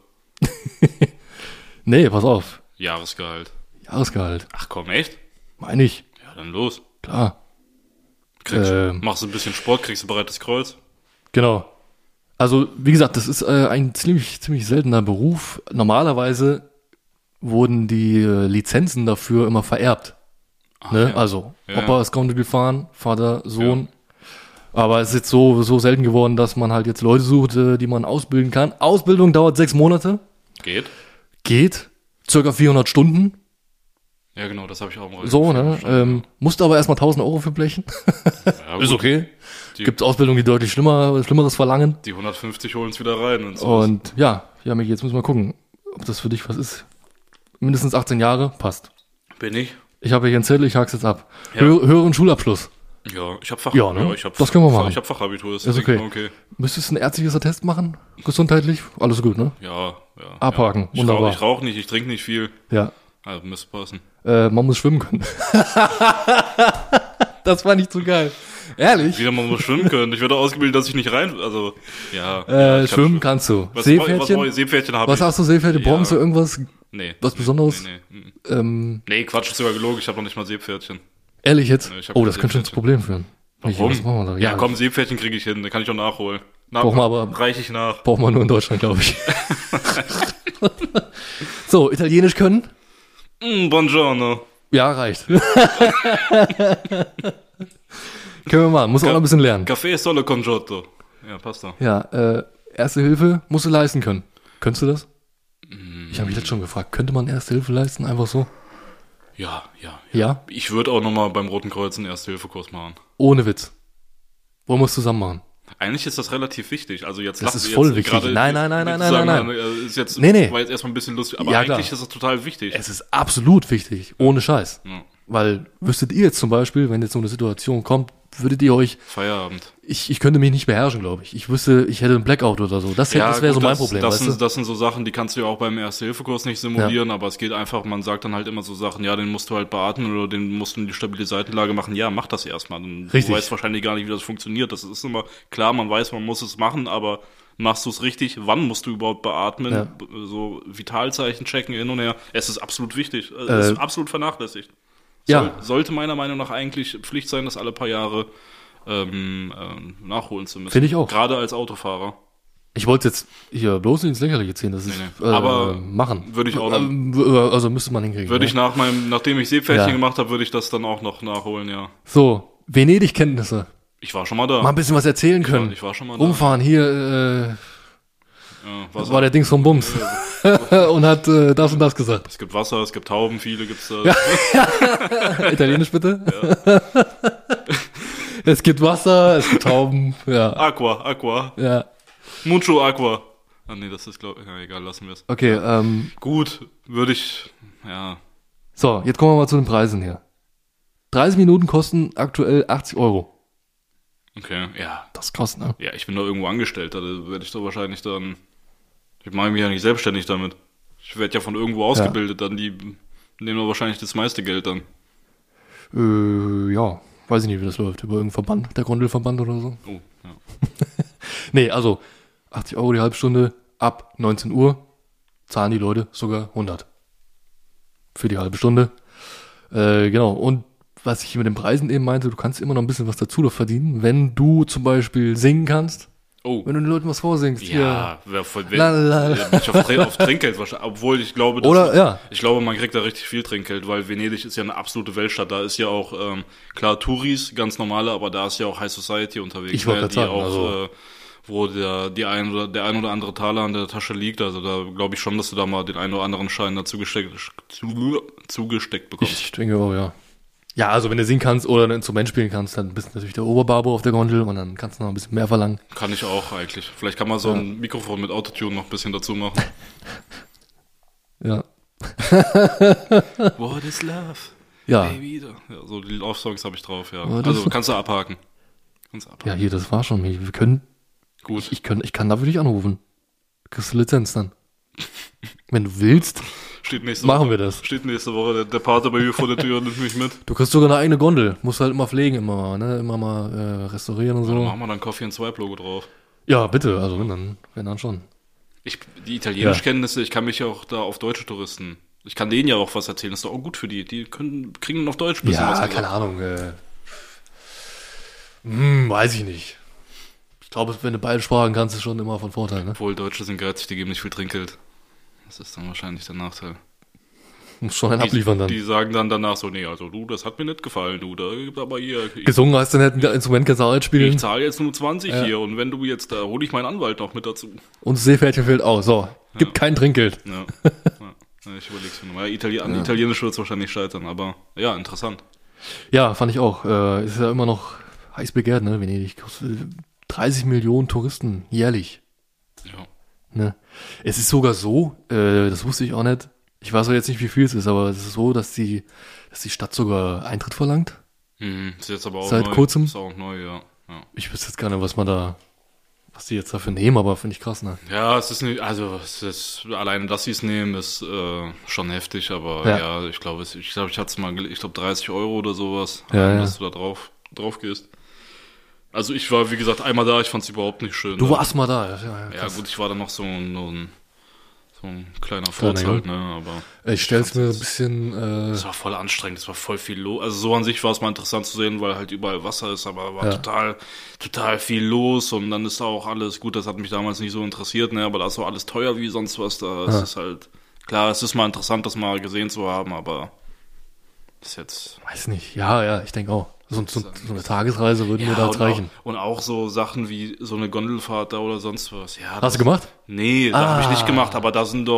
Nee, pass auf. Jahresgehalt. Ach komm, echt? Meine ich. Ja, dann los. Klar. Machst du ein bisschen Sport, kriegst du breites Kreuz. Genau. Also, wie gesagt, das ist ein ziemlich seltener Beruf. Normalerweise wurden die Lizenzen dafür immer vererbt. Ne? Ja. Also, Opa ist Gondel gefahren, Vater, Sohn. Ja. Aber es ist jetzt so selten geworden, dass man halt jetzt Leute sucht, die man ausbilden kann. Ausbildung dauert 6 Monate. Geht. Circa 400 Stunden. Ja, genau, das habe ich auch mal. So, ne? Musste aber erstmal 1.000 Euro für blechen. Ja, ist okay. Gibt Ausbildungen, die deutlich Schlimmeres verlangen. Die 150 holen es wieder rein. Und ja, Miki, jetzt müssen wir gucken, ob das für dich was ist. Mindestens 18 Jahre, passt. Bin ich? Ich habe hier einen Zettel, ich hak's jetzt ab. Ja. Höheren Schulabschluss. Ja, ich habe das können wir machen. Ich habe Fachabitur, ist okay. Müsstest du ein ärztliches Attest machen? Gesundheitlich? Alles gut, ne? Ja. Abhaken, wunderbar. Ich rauche nicht, ich trinke nicht viel. Ja. Also müsste passen. Man muss schwimmen können. Das war nicht so geil. Ehrlich? Wieder, man muss schwimmen können. Ich werde ausgebildet, dass ich nicht rein... Also, ja. Schwimmen kannst du. Seepferdchen? Seepferdchen habe ich. Was hast du, Seepferdchen? Brauchst du irgendwas? Nee. Was Besonderes? Nee. Nee, Quatsch, ist sogar gelogen. Ich habe noch nicht mal Seepferdchen. Ehrlich jetzt? Nee, das könnte schon ins Problem führen. Warum? Ja, komm, Seepferdchen kriege ich hin. Da kann ich auch nachholen. Reiche ich nach. Braucht man nur in Deutschland, glaube ich. So, Italienisch können? Buongiorno. Ja, reicht. Können wir machen. Muss auch noch ein bisschen lernen. Café solo con giotto. Ja, passt doch. Ja, Erste Hilfe musst du leisten können. Könntest du das? Ich habe mich jetzt schon gefragt, könnte man Erste Hilfe leisten? Einfach so? Ja? Ich würde auch nochmal beim Roten Kreuz einen Erste-Hilfe-Kurs machen. Ohne Witz. Wollen wir es zusammen machen? Eigentlich ist das relativ wichtig. Also jetzt das ist voll wichtig. Nein. Ist jetzt, nee. War jetzt erstmal ein bisschen lustig, aber ja, eigentlich ist das total wichtig. Es ist absolut wichtig. Ohne Scheiß. Ja. Weil, wüsstet ihr jetzt zum Beispiel, wenn jetzt so eine Situation kommt, würdet ihr euch... Feierabend. Ich könnte mich nicht beherrschen, glaube ich. Ich wüsste, ich hätte einen Blackout oder so. Das wäre so mein Problem, das sind so Sachen, die kannst du ja auch beim Erste-Hilfe-Kurs nicht simulieren, aber es geht einfach, man sagt dann halt immer so Sachen, ja, den musst du halt beatmen oder den musst du in die stabile Seitenlage machen. Ja, mach das erstmal. Du weißt wahrscheinlich gar nicht, wie das funktioniert. Das ist immer, klar, man weiß, man muss es machen, aber machst du es richtig? Wann musst du überhaupt beatmen? Ja. So Vitalzeichen checken hin und her. Es ist absolut wichtig. Es ist absolut vernachlässigt. Sollte meiner Meinung nach eigentlich Pflicht sein, das alle paar Jahre nachholen zu müssen. Finde ich auch. Gerade als Autofahrer. Ich wollte jetzt hier bloß nicht ins Lächerliche ziehen, das ist aber machen. Würde ich auch also müsste man hinkriegen. Würde ich nachdem ich Seepferdchen gemacht habe, würde ich das dann auch noch nachholen, ja. So, Venedig-Kenntnisse. Ich war schon mal da. Mal ein bisschen was erzählen können. Ich war schon mal da. Umfahren hier, das war der Dings vom Bums. Und hat das und das gesagt. Es gibt Wasser, es gibt Tauben, viele gibt's da. Italienisch bitte? Ja. Es gibt Wasser, es gibt Tauben, ja. Aqua. Ja. Mucho Aqua. Ah, nee, das ist, glaube ich, egal, lassen wir es. Okay, gut, würde ich, ja. So, jetzt kommen wir mal zu den Preisen hier. 30 Minuten kosten aktuell 80 Euro. Okay, ja. Das kostet, ne? Ja, ich bin da irgendwo angestellt, da werde ich doch wahrscheinlich dann, ich mache mich ja nicht selbstständig damit. Ich werde ja von irgendwo ausgebildet, dann die nehmen wir wahrscheinlich das meiste Geld dann. Ja. Weiß ich nicht, wie das läuft. Über irgendeinen Verband, der Gondelverband oder so. Oh, ja. Nee, also 80 Euro die Halbstunde, ab 19 Uhr zahlen die Leute sogar 100. Für die halbe Stunde. Genau. Und was ich mit den Preisen eben meinte, du kannst immer noch ein bisschen was dazu verdienen, wenn du zum Beispiel singen kannst. Oh. Wenn du den Leuten was vorsingst. Ja, auf Trinkgeld wahrscheinlich. Obwohl ich glaube, ich glaube, man kriegt da richtig viel Trinkgeld, weil Venedig ist ja eine absolute Weltstadt. Da ist ja auch, klar, Touris, ganz normale, aber da ist ja auch High Society unterwegs. Ich wollte sagen, wo der ein oder andere Taler an der Tasche liegt. Also da glaube ich schon, dass du da mal den einen oder anderen Schein da zugesteckt bekommst. Ich denke auch, ja. Ja, also wenn du singen kannst oder ein Instrument spielen kannst, dann bist du natürlich der Oberbarbo auf der Gondel und dann kannst du noch ein bisschen mehr verlangen. Kann ich auch eigentlich. Vielleicht kann man so ein Mikrofon mit Autotune noch ein bisschen dazu machen. Ja. What is love? Ja. Baby. Ja, so die Love-Songs habe ich drauf, ja. Also kannst du abhaken. Ja, hier, das war schon. Wir können. Gut. Ich kann da für dich anrufen. Kriegst du Lizenz dann. Wenn du willst. Machen wir das. Steht nächste Woche der Pater bei mir vor der Tür und nimmt mich mit. Du kriegst sogar eine eigene Gondel. Musst halt immer pflegen, immer mal restaurieren und so. Dann machen wir dann Coffee and Swipe Logo drauf. Ja, bitte. Also wenn dann schon. Die Italienischkenntnisse, ich kann mich ja auch da auf deutsche Touristen. Ich kann denen ja auch was erzählen. Das ist doch auch gut für die. Die kriegen dann auf Deutsch ein bisschen was gesagt. Ja, keine Ahnung. Weiß ich nicht. Ich glaube, wenn du beide Sprachen kannst, ist schon immer von Vorteil, ne? Obwohl Deutsche sind geizig, die geben nicht viel Trinkgeld. Das ist dann wahrscheinlich der Nachteil. Muss schon einen abliefern dann. Die sagen dann danach so, nee, also du, das hat mir nicht gefallen, du, da gibt aber hier... Gesungen hast du nicht ein Instrument gezahlt spielen? Ich zahle jetzt nur 20 hier und wenn du jetzt, da hole ich meinen Anwalt noch mit dazu. Und das Seepferdchen fehlt auch, so, gibt kein Trinkgeld. Ja, ich überleg's mir nochmal. An Italienisch wird es wahrscheinlich scheitern, aber ja, interessant. Ja, fand ich auch. Ist ja immer noch heiß begehrt, ne, Venedig. 30 Millionen Touristen jährlich. Ja. Ne? Es ist sogar so, das wusste ich auch nicht, ich weiß auch jetzt nicht, wie viel es ist, aber es ist so, dass die Stadt sogar Eintritt verlangt. Ist jetzt aber auch seit neu. kurzem. Ist auch neu, ja. Ich wüsste jetzt gar nicht, was die jetzt dafür nehmen, aber finde ich krass, ne? Ja, es ist alleine, dass sie es nehmen, ist schon heftig, aber ja, ich glaube, ich hatte es mal, 30 Euro oder sowas, dass du da drauf gehst. Also ich war, wie gesagt, einmal da, ich fand es überhaupt nicht schön. Du warst mal da, ja gut, ich war dann noch so ein kleiner Furz halt, ne, aber... Ich stell's mir ein bisschen... Es war voll anstrengend, es war voll viel los. Also so an sich war es mal interessant zu sehen, weil halt überall Wasser ist, aber war total viel los und dann ist auch alles, gut, das hat mich damals nicht so interessiert, ne, aber da ist auch alles teuer wie sonst was da. Es ist halt, klar, es ist mal interessant, das mal gesehen zu haben, aber ist jetzt... Weiß nicht, ja, ich denke auch. So eine Tagesreise würde mir da jetzt reichen. Und auch so Sachen wie so eine Gondelfahrt da oder sonst was. Ja, hast du gemacht? Nee, das habe ich nicht gemacht, aber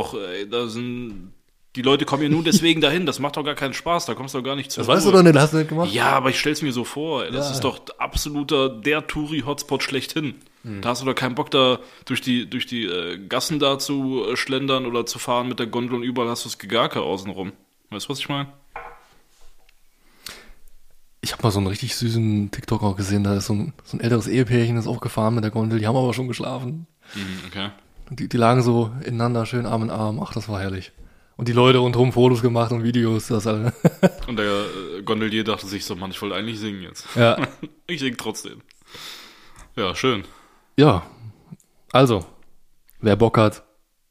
die Leute kommen ja nur deswegen dahin, das macht doch gar keinen Spaß, da kommst du doch gar nicht zu. Das weißt du doch nicht, hast du nicht gemacht? Ja, aber ich stell's mir so vor, das ist doch absoluter der Touri-Hotspot schlechthin. Da hast du doch keinen Bock da durch die Gassen da zu schlendern oder zu fahren mit der Gondel und überall hast du das Gegarke außenrum. Weißt du, was ich meine? Ich habe mal so einen richtig süßen TikTok auch gesehen, da ist so ein älteres Ehepärchen, ist auch gefahren mit der Gondel, die haben aber schon geschlafen. Okay. Die lagen so ineinander, schön Arm in Arm, ach, das war herrlich. Und die Leute rundherum Fotos gemacht und Videos, das alle. Und der Gondelier dachte sich so, Mann, ich wollte eigentlich singen jetzt. Ja. Ich sing trotzdem. Ja, schön. Ja, also, wer Bock hat,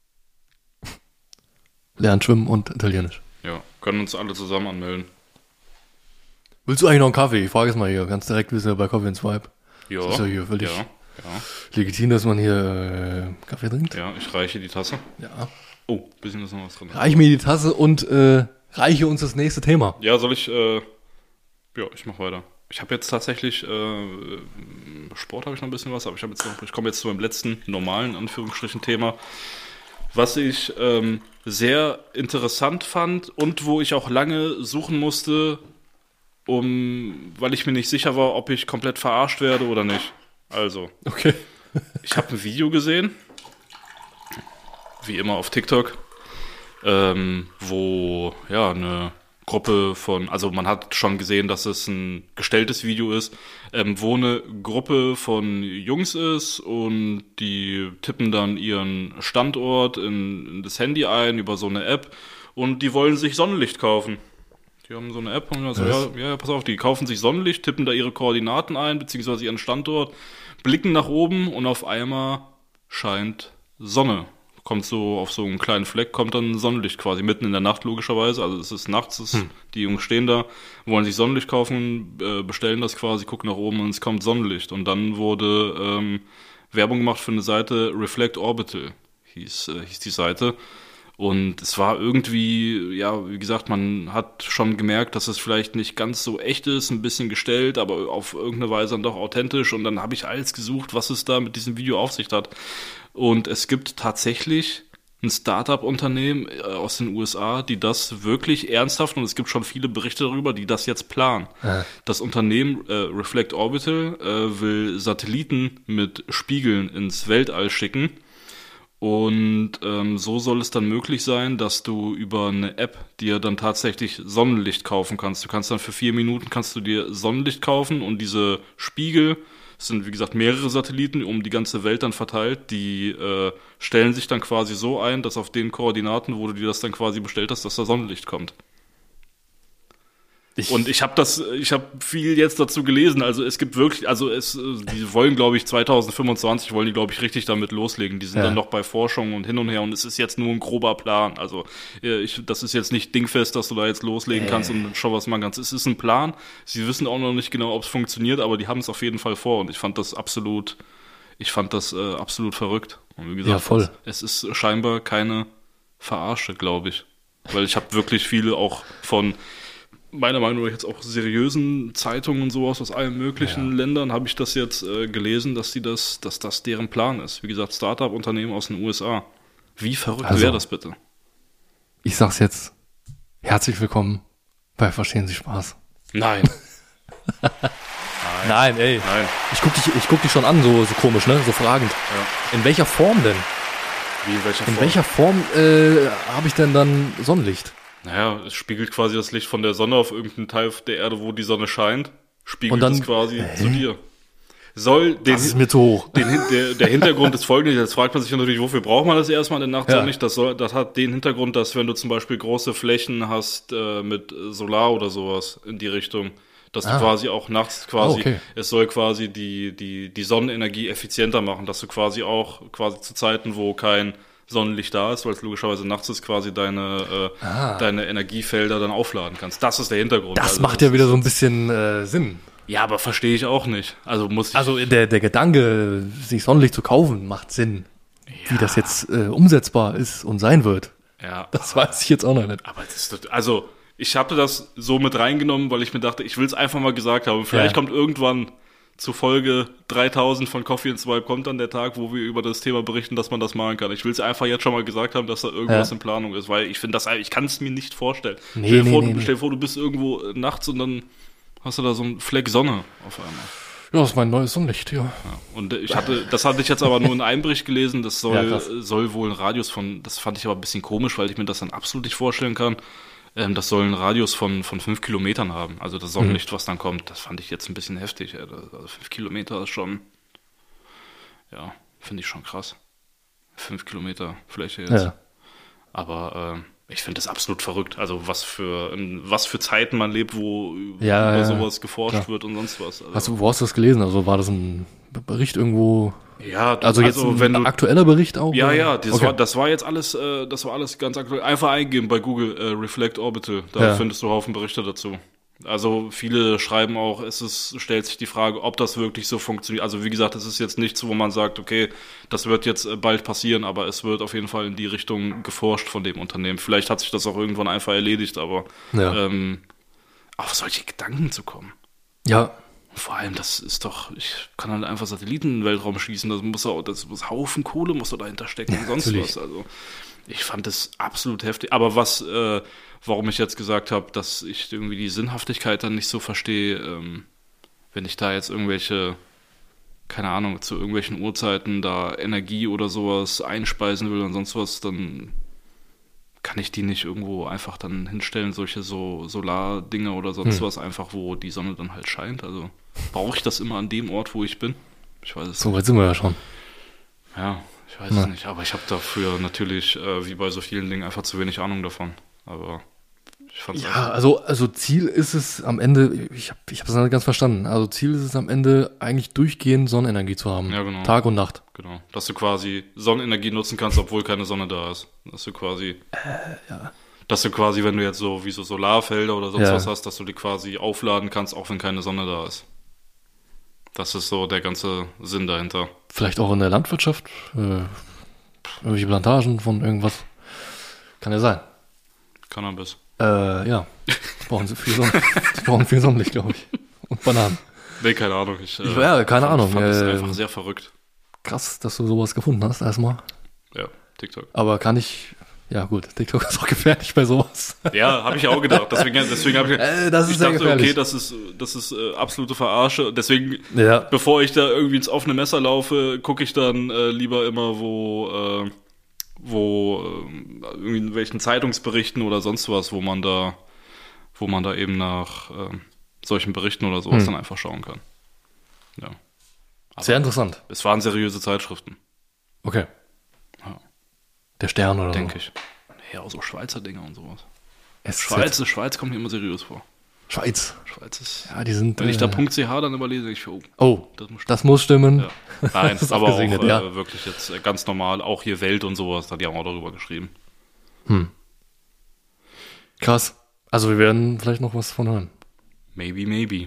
lernt schwimmen und Italienisch. Ja, können uns alle zusammen anmelden. Willst du eigentlich noch einen Kaffee? Ich frage es mal hier, ganz direkt, wir sind ja bei Coffee & Swipe. Ja. Das ist ja hier völlig legitim, dass man hier Kaffee trinkt. Ja, ich reiche die Tasse. Ja. Oh, bisschen ist noch was drin. Reich mir die Tasse und reiche uns das nächste Thema. Ja, soll ich, ich mach weiter. Ich habe jetzt tatsächlich, Sport habe ich noch ein bisschen was, aber ich komme jetzt zu meinem letzten normalen, Anführungsstrichen, Thema, was ich sehr interessant fand und wo ich auch lange suchen musste, weil ich mir nicht sicher war, ob ich komplett verarscht werde oder nicht. Also, okay. Ich habe ein Video gesehen, wie immer auf TikTok, wo eine Gruppe also man hat schon gesehen, dass es ein gestelltes Video ist, wo eine Gruppe von Jungs ist und die tippen dann ihren Standort in das Handy ein über so eine App und die wollen sich Sonnenlicht kaufen. Die haben so eine App und so, ja, pass auf, die kaufen sich Sonnenlicht, tippen da ihre Koordinaten ein, beziehungsweise ihren Standort, blicken nach oben und auf einmal scheint Sonne. Kommt so auf so einen kleinen Fleck, kommt dann Sonnenlicht quasi, mitten in der Nacht logischerweise, also es ist nachts, die Jungs stehen da, wollen sich Sonnenlicht kaufen, bestellen das quasi, gucken nach oben und es kommt Sonnenlicht. Und dann wurde Werbung gemacht für eine Seite, Reflect Orbital hieß die Seite. Und es war irgendwie, ja, wie gesagt, man hat schon gemerkt, dass es vielleicht nicht ganz so echt ist, ein bisschen gestellt, aber auf irgendeine Weise dann doch authentisch. Und dann habe ich alles gesucht, was es da mit diesem Video auf sich hat. Und es gibt tatsächlich ein Startup-Unternehmen aus den USA, die das wirklich ernsthaft, und es gibt schon viele Berichte darüber, die das jetzt planen. Ja. Das Unternehmen Reflect Orbital will Satelliten mit Spiegeln ins Weltall schicken. Und so soll es dann möglich sein, dass du über eine App dir dann tatsächlich Sonnenlicht kaufen kannst. Du kannst dann für 4 Minuten kannst du dir Sonnenlicht kaufen und diese Spiegel, es sind wie gesagt mehrere Satelliten um die ganze Welt dann verteilt, die stellen sich dann quasi so ein, dass auf den Koordinaten, wo du dir das dann quasi bestellt hast, dass da Sonnenlicht kommt. Und ich habe viel jetzt dazu gelesen, also es gibt wirklich, die wollen, glaube ich, 2025 wollen die, glaube ich, richtig damit loslegen. Die sind dann noch bei Forschung und hin und her und es ist jetzt nur ein grober Plan. Also das ist jetzt nicht dingfest, dass du da jetzt loslegen kannst und schon was machen kannst. Es ist ein Plan. Sie wissen auch noch nicht genau, ob es funktioniert, aber die haben es auf jeden Fall vor und ich fand das absolut verrückt. Und wie gesagt, ja, voll. Es ist scheinbar keine Verarsche, glaube ich. Weil ich habe wirklich viele auch von meiner Meinung nach jetzt auch seriösen Zeitungen und sowas aus allen möglichen Ländern habe ich das jetzt gelesen, dass das deren Plan ist. Wie gesagt, Startup-Unternehmen aus den USA. Wie verrückt wäre das bitte? Ich sag's jetzt. Herzlich willkommen bei Verstehen Sie Spaß. Nein. Nein, ey. Nein. Ich guck dich schon an, so komisch, ne? So fragend. Ja. In welcher Form denn? Wie in welcher Form? In welcher Form habe ich denn dann Sonnenlicht? Naja, es spiegelt quasi das Licht von der Sonne auf irgendeinen Teil der Erde, wo die Sonne scheint, spiegelt und dann, es quasi zu dir. Das ist mir zu hoch. Der Hintergrund ist folgender, jetzt fragt man sich natürlich, wofür braucht man das erstmal in der Nacht Sonnenlicht? Das hat den Hintergrund, dass wenn du zum Beispiel große Flächen hast mit Solar oder sowas in die Richtung, dass du quasi auch nachts es soll quasi die Sonnenenergie effizienter machen, dass du quasi zu Zeiten, wo kein Sonnenlicht da ist, weil es logischerweise nachts ist, quasi deine Energiefelder dann aufladen kannst. Das ist der Hintergrund. Das macht ja wieder so ein bisschen Sinn. Ja, aber verstehe ich auch nicht. Also der Gedanke, sich Sonnenlicht zu kaufen, macht Sinn. Ja. Wie das jetzt umsetzbar ist und sein wird. Ja. Das weiß ich jetzt auch noch nicht. Aber ich habe das so mit reingenommen, weil ich mir dachte, ich will es einfach mal gesagt haben. Vielleicht kommt irgendwann zu Folge 3000 von Coffee & Swipe kommt dann der Tag, wo wir über das Thema berichten, dass man das machen kann. Ich will es einfach jetzt schon mal gesagt haben, dass da irgendwas in Planung ist, weil ich finde ich kann es mir nicht vorstellen. Stell dir vor, du bist irgendwo nachts und dann hast du da so einen Fleck Sonne auf einmal. Ja, das ist mein neues Sonnenlicht, ja. Und das hatte ich jetzt aber nur in einem Bericht gelesen, das soll wohl ein Radius von, das fand ich aber ein bisschen komisch, weil ich mir das dann absolut nicht vorstellen kann. Das soll einen Radius von 5 Kilometern haben. Also das Sonnenlicht, was dann kommt, das fand ich jetzt ein bisschen heftig. Also 5 Kilometer ist schon, finde ich schon krass. 5 Kilometer Fläche jetzt. Ja. Aber ich finde das absolut verrückt. Also was für Zeiten man lebt, wo über sowas geforscht wird und sonst was. Also, wo hast du das gelesen? Also war das ein Bericht irgendwo? Ja, also jetzt ein aktueller Bericht auch? Ja, das war jetzt alles, das war alles ganz aktuell. Einfach eingeben bei Google, Reflect Orbital, da findest du Haufen Berichte dazu. Also viele schreiben auch, stellt sich die Frage, ob das wirklich so funktioniert. Also wie gesagt, es ist jetzt nichts, wo man sagt, okay, das wird jetzt bald passieren, aber es wird auf jeden Fall in die Richtung geforscht von dem Unternehmen. Vielleicht hat sich das auch irgendwann einfach erledigt, aber auf solche Gedanken zu kommen. Ja. Vor allem, ich kann halt einfach Satelliten in den Weltraum schießen, das muss Haufen Kohle muss da dahinter stecken und sonst was. Also ich fand das absolut heftig. Aber warum ich jetzt gesagt habe, dass ich irgendwie die Sinnhaftigkeit dann nicht so verstehe, wenn ich da jetzt irgendwelche, keine Ahnung, zu irgendwelchen Uhrzeiten da Energie oder sowas einspeisen will und sonst was, dann kann ich die nicht irgendwo einfach dann hinstellen, solche so Solar-Dinge oder sonst was, einfach wo die Sonne dann halt scheint. Also brauche ich das immer an dem Ort, wo ich bin? Ich weiß es nicht. So weit sind wir ja schon. Ja, ich weiß es nicht. Aber ich habe dafür natürlich, wie bei so vielen Dingen, einfach zu wenig Ahnung davon. Aber ich fand's also Ziel ist es am Ende, ich hab das nicht ganz verstanden, also Ziel ist es am Ende eigentlich durchgehend Sonnenenergie zu haben. Ja, genau. Tag und Nacht. Genau. Dass du quasi Sonnenenergie nutzen kannst, obwohl keine Sonne da ist. Dass du quasi, wenn du jetzt so wie so Solarfelder oder sonst was hast, dass du die quasi aufladen kannst, auch wenn keine Sonne da ist. Das ist so der ganze Sinn dahinter. Vielleicht auch in der Landwirtschaft, irgendwelche Plantagen von irgendwas. Kann ja sein. Cannabis. Ja. Brauchen sie viel Sonnenlicht, glaube ich. Und Bananen. Nee, keine Ahnung. Keine Ahnung. Ich fand das einfach sehr verrückt. Krass, dass du sowas gefunden hast, erstmal. Ja, TikTok. Aber ja gut, TikTok ist auch gefährlich bei sowas. Ja, habe ich auch gedacht. Deswegen habe ich das ist sehr gefährlich. Okay, das ist absolute Verarsche. Deswegen, bevor ich da irgendwie ins offene Messer laufe, gucke ich dann lieber immer, wo irgendwie in welchen Zeitungsberichten oder sonst was, wo man da eben nach solchen Berichten oder sowas dann einfach schauen kann. Ja. Aber sehr interessant. Es waren seriöse Zeitschriften. Okay. Ja. Der Stern oder denke ich. Ja, auch so Schweizer Dinger und sowas. Schweiz kommt mir immer seriös vor. Schweiz ist. Ja, die sind. Wenn ich da .ch dann überlese, ich das muss stimmen. Ja. Nein, das ist aber auch wirklich jetzt ganz normal. Auch hier Welt und sowas, da die haben auch darüber geschrieben. Krass. Also wir werden vielleicht noch was von hören. Maybe.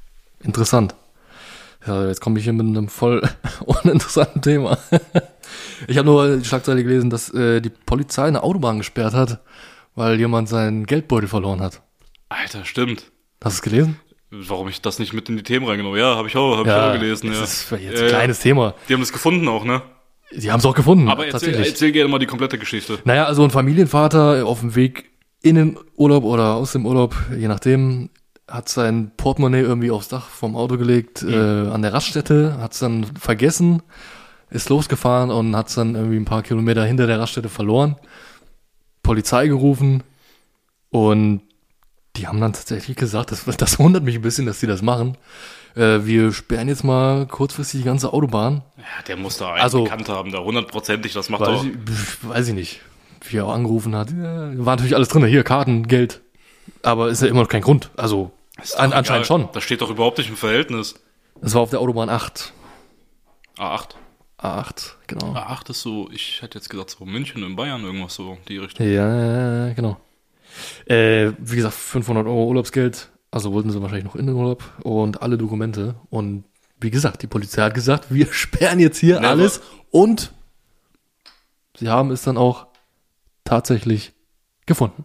Interessant. Ja, jetzt komme ich hier mit einem voll uninteressanten Thema. Ich habe nur die Schlagzeile gelesen, dass die Polizei eine Autobahn gesperrt hat, weil jemand seinen Geldbeutel verloren hat. Alter, stimmt. Hast du es gelesen? Warum ich das nicht mit in die Themen reingenommen? Ja, habe ich auch gelesen. Das ist jetzt ein kleines Thema. Die haben es gefunden auch, ne? Die haben es auch gefunden. Aber erzähl gerne mal die komplette Geschichte. Naja, also ein Familienvater auf dem Weg in den Urlaub oder aus dem Urlaub, je nachdem, hat sein Portemonnaie irgendwie aufs Dach vom Auto gelegt, an der Raststätte, hat es dann vergessen, ist losgefahren und hat es dann irgendwie ein paar Kilometer hinter der Raststätte verloren. Polizei gerufen und die haben dann tatsächlich gesagt, das wundert mich ein bisschen, dass die das machen. Wir sperren jetzt mal kurzfristig die ganze Autobahn. Ja, der muss da einen gekannt haben, da 100%ig, das macht doch... Weiß ich nicht, wie er auch angerufen hat. Ja, war natürlich alles drin, hier Karten, Geld. Aber ist ja immer noch kein Grund. Also anscheinend schon. Das steht doch überhaupt nicht im Verhältnis. Das war auf der Autobahn 8. A8? A8, genau. A8 ist so, ich hätte jetzt gesagt so München in Bayern, irgendwas so, die Richtung. Ja, genau. Wie gesagt, 500 Euro Urlaubsgeld, also wollten sie wahrscheinlich noch in den Urlaub und alle Dokumente. Und wie gesagt, die Polizei hat gesagt, wir sperren jetzt hier alles und sie haben es dann auch tatsächlich gefunden.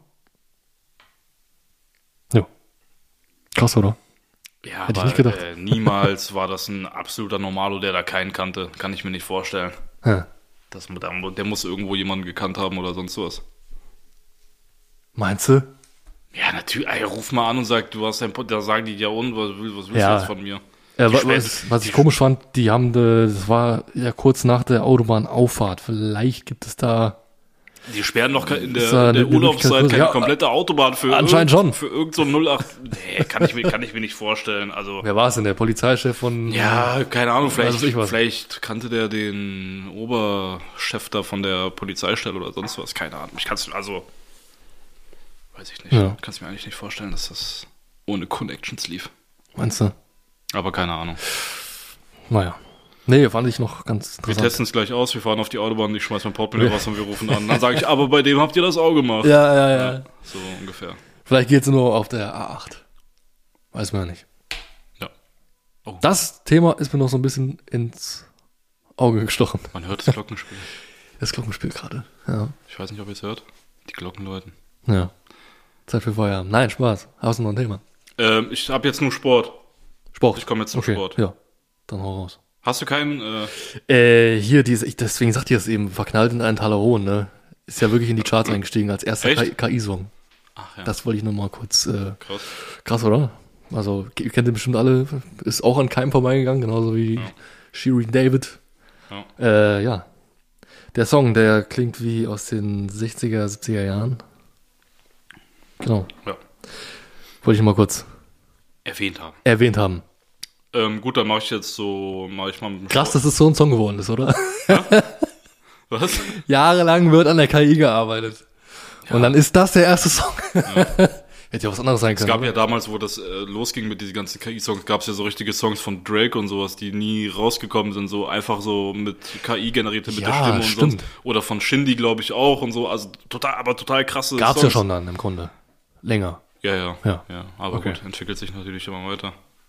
Ja. Krass, oder? Ja, hätte aber ich nicht gedacht. Niemals war das ein absoluter Normalo, der da keinen kannte. Kann ich mir nicht vorstellen. Ja. Der muss irgendwo jemanden gekannt haben oder sonst was. Meinst du? Ja, natürlich. Ey, ruf mal an und sag, du hast da sagen die ja und, was willst du jetzt von mir? Was ich komisch fand, die haben, das war ja kurz nach der Autobahnauffahrt. Vielleicht gibt es da... Die sperren doch in der Urlaubszeit keine komplette Autobahn für anscheinend schon. Für irgend so 08. Nee, kann ich mir nicht vorstellen. Also, wer war es denn? Der Polizeichef von... Ja, keine Ahnung. Vielleicht kannte der den Oberchef da von der Polizeistelle oder sonst was. Keine Ahnung. Weiß ich nicht. Ja. Kannst mir eigentlich nicht vorstellen, dass das ohne Connections lief. Meinst du? Aber keine Ahnung. Naja. Nee, fand ich noch ganz interessant. Wir testen es gleich aus, wir fahren auf die Autobahn, ich schmeiß mein Portemonnaie raus und wir rufen an. Dann sage ich, aber bei dem habt ihr das auch gemacht. Ja. So ungefähr. Vielleicht geht es nur auf der A8. Weiß man ja nicht. Ja. Oh. Das Thema ist mir noch so ein bisschen ins Auge gestochen. Man hört das Glockenspiel. Das Glockenspiel gerade, ja. Ich weiß nicht, ob ihr es hört. Die Glocken läuten. Ja. Zeit für Feierabend. Nein, Spaß. Hast du noch ein Thema? Ich habe jetzt nur Sport. Sport? Ich komme jetzt zum Sport. Ja, dann hau raus. Hast du keinen... Hier, deswegen sagt ihr das eben, verknallt in einen Talaron, ne? Ist ja wirklich in die Charts eingestiegen als erster KI-Song. Ach ja. Das wollte ich nochmal kurz... Krass, oder? Also, ihr kennt den bestimmt alle. Ist auch an keinem vorbeigegangen, genauso wie Shirin David. Ja. Der Song, der klingt wie aus den 60er, 70er Jahren. Genau. Ja. Wollte ich mal kurz erwähnt haben. Haben. Gut, dann mache ich mal Krass, dass es so ein Song geworden ist, oder? Ja? Was? Jahrelang wird an der KI gearbeitet. Ja. Und dann ist das der erste Song. Ja. Hätte ja was anderes sein können. Es gab ja damals, wo das losging mit diesen ganzen KI-Songs, gab es ja so richtige Songs von Drake und sowas, die nie rausgekommen sind, so einfach so mit KI generierte mit der Stimme und sonst. Oder von Shindy, glaube ich, auch und so. Also total krasse Gab's Songs. Ja schon dann im Grunde. Länger. Ja. Aber gut, entwickelt sich natürlich immer weiter.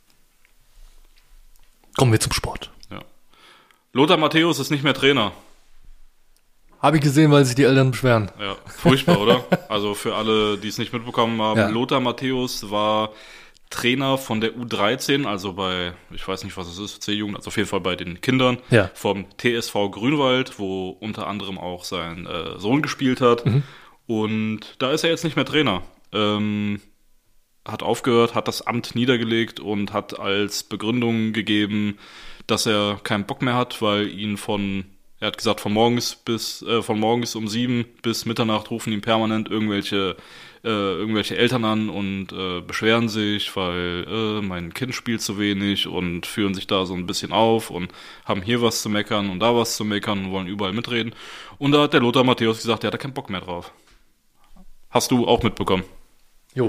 Kommen wir zum Sport. Ja. Lothar Matthäus ist nicht mehr Trainer. Habe ich gesehen, weil sich die Eltern beschweren. Ja, furchtbar, oder? Also für alle, die es nicht mitbekommen haben, Lothar Matthäus war Trainer von der U13, also bei, ich weiß nicht, was es ist, C-Jugend, also auf jeden Fall bei den Kindern vom TSV Grünwald, wo unter anderem auch sein Sohn gespielt hat. Mhm. Und da ist er jetzt nicht mehr Trainer. Hat aufgehört, hat das Amt niedergelegt und hat als Begründung gegeben, dass er keinen Bock mehr hat, weil er hat gesagt, von morgens um 7 bis Mitternacht rufen ihn permanent irgendwelche Eltern an und beschweren sich, weil mein Kind spielt zu wenig und führen sich da so ein bisschen auf und haben hier was zu meckern und da was zu meckern und wollen überall mitreden. Und da hat der Lothar Matthäus gesagt, er hat da keinen Bock mehr drauf. Hast du auch mitbekommen? Jo.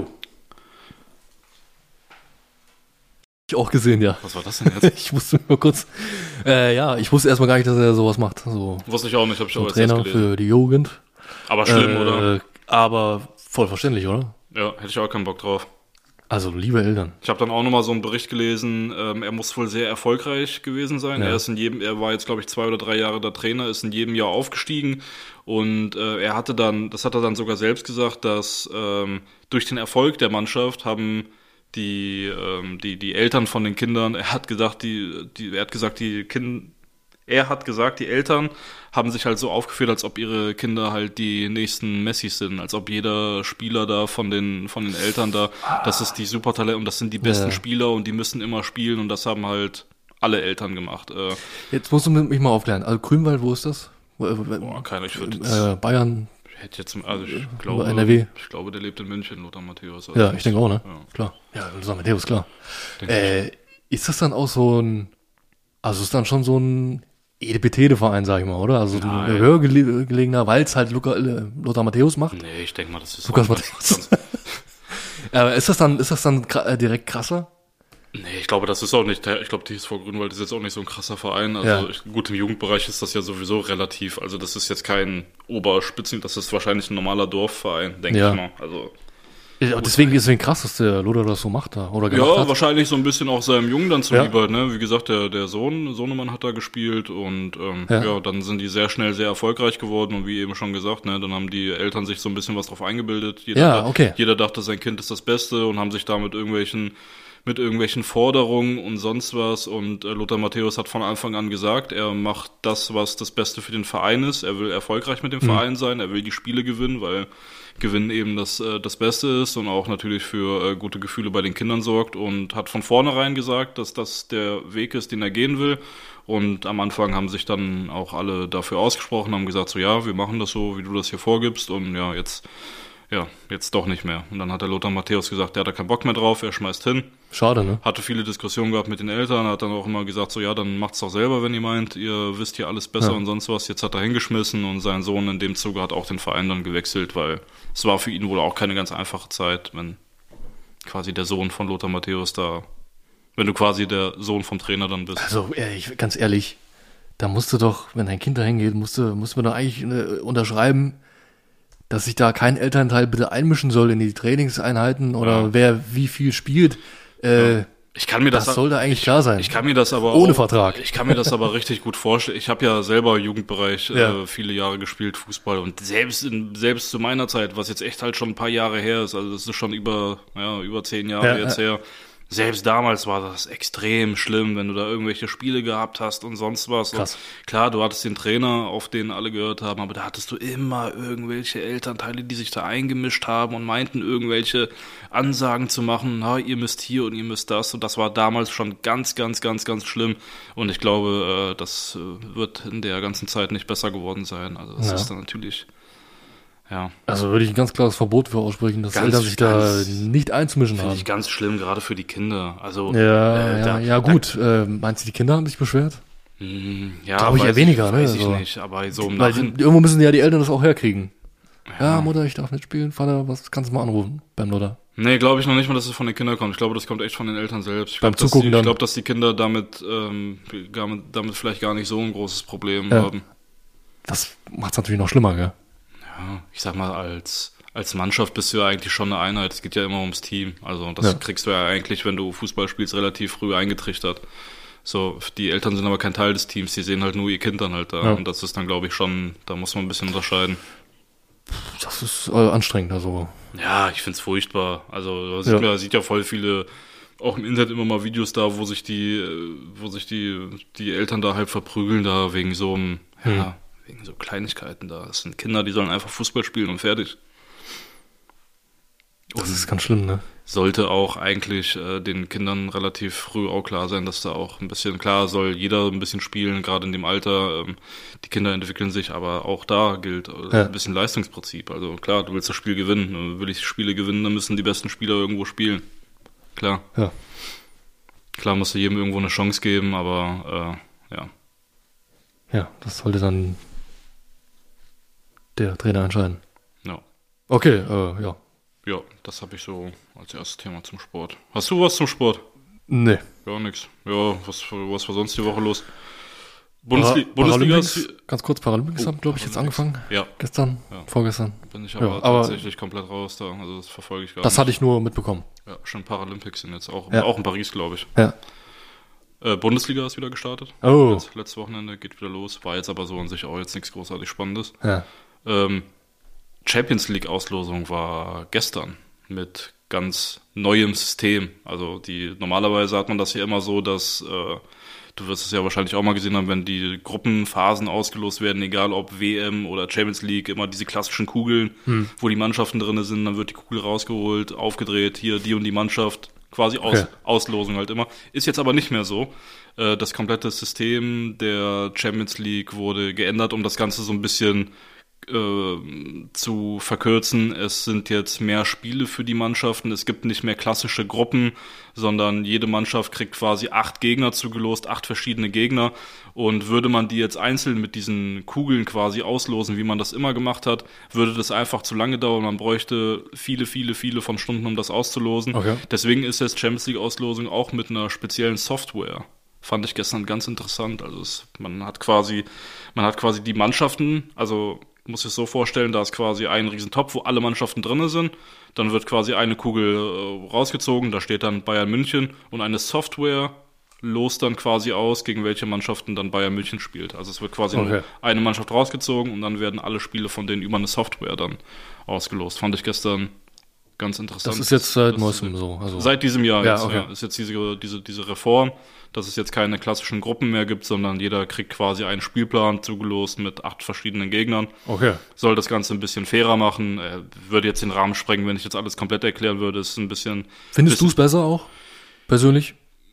Ich auch gesehen, ja. Was war das denn jetzt? Ich wusste nur kurz. Ich wusste erstmal gar nicht, dass er sowas macht. So, wusste ich auch nicht, habe ich so auch jetzt Trainer für die Jugend. Aber schlimm, oder? Aber voll verständlich, oder? Ja, hätte ich auch keinen Bock drauf. Also, liebe Eltern. Ich habe dann auch nochmal so einen Bericht gelesen, er muss wohl sehr erfolgreich gewesen sein. Ja. Er war jetzt, glaube ich, 2 oder 3 Jahre der Trainer, ist in jedem Jahr aufgestiegen und das hat er dann sogar selbst gesagt, dass durch den Erfolg der Mannschaft haben die Eltern von den Kindern, er hat gesagt, die Eltern haben sich halt so aufgeführt, als ob ihre Kinder halt die nächsten Messis sind, als ob jeder Spieler da von den Eltern da, das ist die Supertalent und das sind die besten Spieler und die müssen immer spielen und das haben halt alle Eltern gemacht. Jetzt musst du mich mal aufklären. Also Grünwald, wo ist das? Keiner, ich würde Bayern. Ich glaube, NRW. Ich glaube, der lebt in München, Lothar Matthäus. Also ich denke auch, ne? Ja. Klar. Ja, Lothar Matthäus, klar. Ist das dann auch so ein, also ist dann schon so ein Edepetede-Verein, sag ich mal, oder? Also ein höher gelegener, weil es halt Lothar Matthäus macht? Nee, ich denke mal, das ist Lukas Matthäus. Aber ist das dann direkt krasser? Nee, ich glaube, das ist auch nicht, ich glaube, die TSV Grünwald ist jetzt auch nicht so ein krasser Verein. Also gut, im Jugendbereich ist das ja sowieso relativ. Also das ist jetzt kein Oberspitzen, das ist wahrscheinlich ein normaler Dorfverein, denke ich mal. Also deswegen krass, dass der Lothar das so macht da oder gemacht hat. Ja, wahrscheinlich so ein bisschen auch seinem Jungen dann zuliebe, ne? Wie gesagt, der Sohnemann hat da gespielt und dann sind die sehr schnell sehr erfolgreich geworden und wie eben schon gesagt, ne, dann haben die Eltern sich so ein bisschen was drauf eingebildet. Jeder dachte, sein Kind ist das Beste und haben sich da mit irgendwelchen Forderungen und sonst was und Lothar Matthäus hat von Anfang an gesagt, er macht das, was das Beste für den Verein ist, er will erfolgreich mit dem Verein sein, er will die Spiele gewinnen, weil Gewinnen eben das Beste ist und auch natürlich für gute Gefühle bei den Kindern sorgt und hat von vornherein gesagt, dass das der Weg ist, den er gehen will und am Anfang haben sich dann auch alle dafür ausgesprochen, haben gesagt so, ja, wir machen das so, wie du das hier vorgibst und jetzt doch nicht mehr. Und dann hat der Lothar Matthäus gesagt, der hat da keinen Bock mehr drauf, er schmeißt hin. Schade, ne? Hatte viele Diskussionen gehabt mit den Eltern, hat dann auch immer gesagt, so ja, dann macht's doch selber, wenn ihr meint, ihr wisst hier alles besser und sonst was. Jetzt hat er hingeschmissen und sein Sohn in dem Zuge hat auch den Verein dann gewechselt, weil es war für ihn wohl auch keine ganz einfache Zeit, wenn quasi der Sohn von Lothar Matthäus wenn du quasi der Sohn vom Trainer dann bist. Also ganz ehrlich, da musst du doch, wenn dein Kind da hingeht, musst du doch eigentlich unterschreiben, dass sich da kein Elternteil bitte einmischen soll in die Trainingseinheiten oder wer wie viel spielt. Ich kann mir das sollte eigentlich klar sein. Ich kann mir das aber ohne Vertrag. Ich kann mir das aber richtig gut vorstellen. Ich habe ja selber Jugendbereich viele Jahre gespielt, Fußball und selbst zu meiner Zeit, was jetzt echt halt schon ein paar Jahre her ist, also das ist schon über 10 Jahre jetzt her. Selbst damals war das extrem schlimm, wenn du da irgendwelche Spiele gehabt hast und sonst was. Krass. Und klar, du hattest den Trainer, auf den alle gehört haben, aber da hattest du immer irgendwelche Elternteile, die sich da eingemischt haben und meinten, irgendwelche Ansagen zu machen, ihr müsst hier und ihr müsst das. Und das war damals schon ganz, ganz, ganz, ganz schlimm. Und ich glaube, das wird in der ganzen Zeit nicht besser geworden sein. Also das ist dann natürlich... Ja. Also würde ich ein ganz klares Verbot für aussprechen, dass Eltern sich da nicht einzumischen haben. Finde ich ganz schlimm, gerade für die Kinder. Also gut. Meinst du, die Kinder haben sich beschwert? Ja, glaube ich eher weniger, ne? Weiß ich nicht, aber so im irgendwo müssen ja die Eltern das auch herkriegen. Ja, Mutter, ich darf nicht spielen. Vater, was kannst du mal anrufen beim Lothar? Nee, glaube ich noch nicht mal, dass es von den Kindern kommt. Ich glaube, das kommt echt von den Eltern selbst. Ich glaube, dass die Kinder damit vielleicht gar nicht so ein großes Problem haben. Das macht es natürlich noch schlimmer, gell? Ja, ich sag mal, als Mannschaft bist du ja eigentlich schon eine Einheit. Es geht ja immer ums Team. Also das kriegst du ja eigentlich, wenn du Fußball spielst, relativ früh eingetrichtert. So, die Eltern sind aber kein Teil des Teams, die sehen halt nur ihr Kind dann halt da. Ja. Und das ist dann, glaube ich, schon, da muss man ein bisschen unterscheiden. Das ist anstrengend, also. Ja, ich find's furchtbar. Also man sieht ja voll viele, auch im Internet immer mal Videos da, wo sich die Eltern da halt verprügeln, da wegen so einem, wegen so Kleinigkeiten da. Das sind Kinder, die sollen einfach Fußball spielen und fertig. Das ist ganz schlimm, ne? Sollte auch eigentlich den Kindern relativ früh auch klar sein, dass da auch ein bisschen, klar soll jeder ein bisschen spielen, gerade in dem Alter. Die Kinder entwickeln sich, aber auch da gilt ein bisschen Leistungsprinzip. Also klar, du willst das Spiel gewinnen. Will ich Spiele gewinnen, dann müssen die besten Spieler irgendwo spielen. Klar. Ja. Klar musst du jedem irgendwo eine Chance geben, aber Ja, das sollte dann der Trainer entscheiden. Ja. Okay, Ja, das habe ich so als erstes Thema zum Sport. Hast du was zum Sport? Nee. Gar nichts. Ja, was war sonst die Woche los? Bundesliga ganz kurz, Paralympics haben, glaube ich, jetzt angefangen. Ja. Gestern, vorgestern. Bin ich aber tatsächlich komplett raus da. Also das verfolge ich gar nicht. Das hatte ich nur mitbekommen. Ja, schon Paralympics sind jetzt auch in Paris, glaube ich. Ja. Bundesliga ist wieder gestartet. Oh. Letztes Wochenende geht wieder los. War jetzt aber so an sich auch jetzt nichts großartig Spannendes. Ja. Champions League Auslosung war gestern mit ganz neuem System. Also normalerweise hat man das ja immer so, dass du wirst es ja wahrscheinlich auch mal gesehen haben, wenn die Gruppenphasen ausgelost werden, egal ob WM oder Champions League, immer diese klassischen Kugeln, wo die Mannschaften drin sind, dann wird die Kugel rausgeholt, aufgedreht, hier die und die Mannschaft, quasi Auslosung halt immer. Ist jetzt aber nicht mehr so. Das komplette System der Champions League wurde geändert, um das Ganze so ein bisschen zu verkürzen. Es sind jetzt mehr Spiele für die Mannschaften. Es gibt nicht mehr klassische Gruppen, sondern jede Mannschaft kriegt quasi 8 Gegner zugelost, 8 verschiedene Gegner. Und würde man die jetzt einzeln mit diesen Kugeln quasi auslosen, wie man das immer gemacht hat, würde das einfach zu lange dauern. Man bräuchte viele von Stunden, um das auszulosen. Okay. Deswegen ist jetzt Champions League Auslosung auch mit einer speziellen Software. Fand ich gestern ganz interessant. Also man hat quasi die Mannschaften, also muss ich es so vorstellen, da ist quasi ein Riesentopf, wo alle Mannschaften drin sind. Dann wird quasi eine Kugel rausgezogen, da steht dann Bayern München und eine Software lost dann quasi aus, gegen welche Mannschaften dann Bayern München spielt. Also es wird quasi nur eine Mannschaft rausgezogen und dann werden alle Spiele von denen über eine Software dann ausgelost. Fand ich gestern ganz interessant. Das ist jetzt seit neuestem so. Also seit diesem Jahr ist jetzt diese Reform, dass es jetzt keine klassischen Gruppen mehr gibt, sondern jeder kriegt quasi einen Spielplan zugelost mit 8 verschiedenen Gegnern. Okay. Soll das Ganze ein bisschen fairer machen. Würde jetzt den Rahmen sprengen, wenn ich jetzt alles komplett erklären würde. Ist ein bisschen. Findest du es besser auch? Persönlich?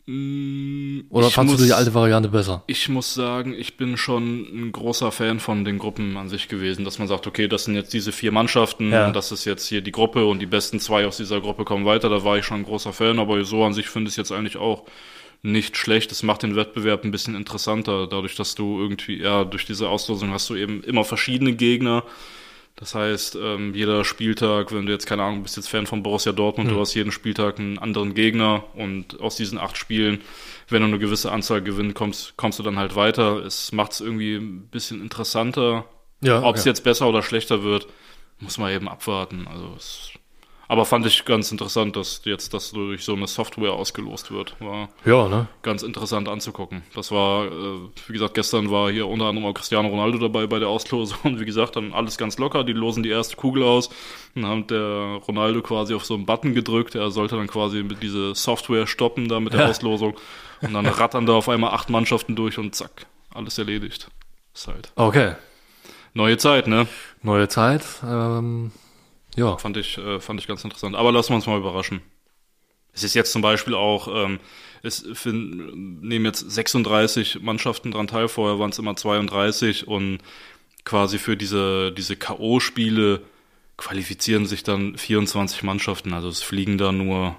Oder fandst du die alte Variante besser? Ich muss sagen, ich bin schon ein großer Fan von den Gruppen an sich gewesen, dass man sagt, okay, das sind jetzt diese 4 Mannschaften und das ist jetzt hier die Gruppe und die besten 2 aus dieser Gruppe kommen weiter. Da war ich schon ein großer Fan, aber so an sich finde ich es jetzt eigentlich auch nicht schlecht. Es macht den Wettbewerb ein bisschen interessanter, dadurch, dass du irgendwie, durch diese Auslosung hast du eben immer verschiedene Gegner. Das heißt, jeder Spieltag, wenn du jetzt, keine Ahnung, bist jetzt Fan von Borussia Dortmund, du hast jeden Spieltag einen anderen Gegner und aus diesen 8 Spielen, wenn du eine gewisse Anzahl gewinnst, kommst du dann halt weiter. Es macht es irgendwie ein bisschen interessanter. Ja, ob es jetzt besser oder schlechter wird, muss man eben abwarten. Also aber fand ich ganz interessant, dass jetzt das durch so eine Software ausgelost wird. War ganz interessant anzugucken. Das war, wie gesagt, gestern war hier unter anderem auch Cristiano Ronaldo dabei bei der Auslosung. Und wie gesagt, dann alles ganz locker. Die losen die erste Kugel aus. Dann hat der Ronaldo quasi auf so einen Button gedrückt. Er sollte dann quasi mit diese Software stoppen da mit der Auslosung. Und dann rattern da auf einmal 8 Mannschaften durch und zack, alles erledigt. Ist halt. Okay. Neue Zeit, ne? Neue Zeit, ja. Fand ich ganz interessant. Aber lassen wir uns mal überraschen. Es ist jetzt zum Beispiel auch, nehmen jetzt 36 Mannschaften dran teil, vorher waren es immer 32 und quasi für diese K.O.-Spiele qualifizieren sich dann 24 Mannschaften. Also es fliegen nur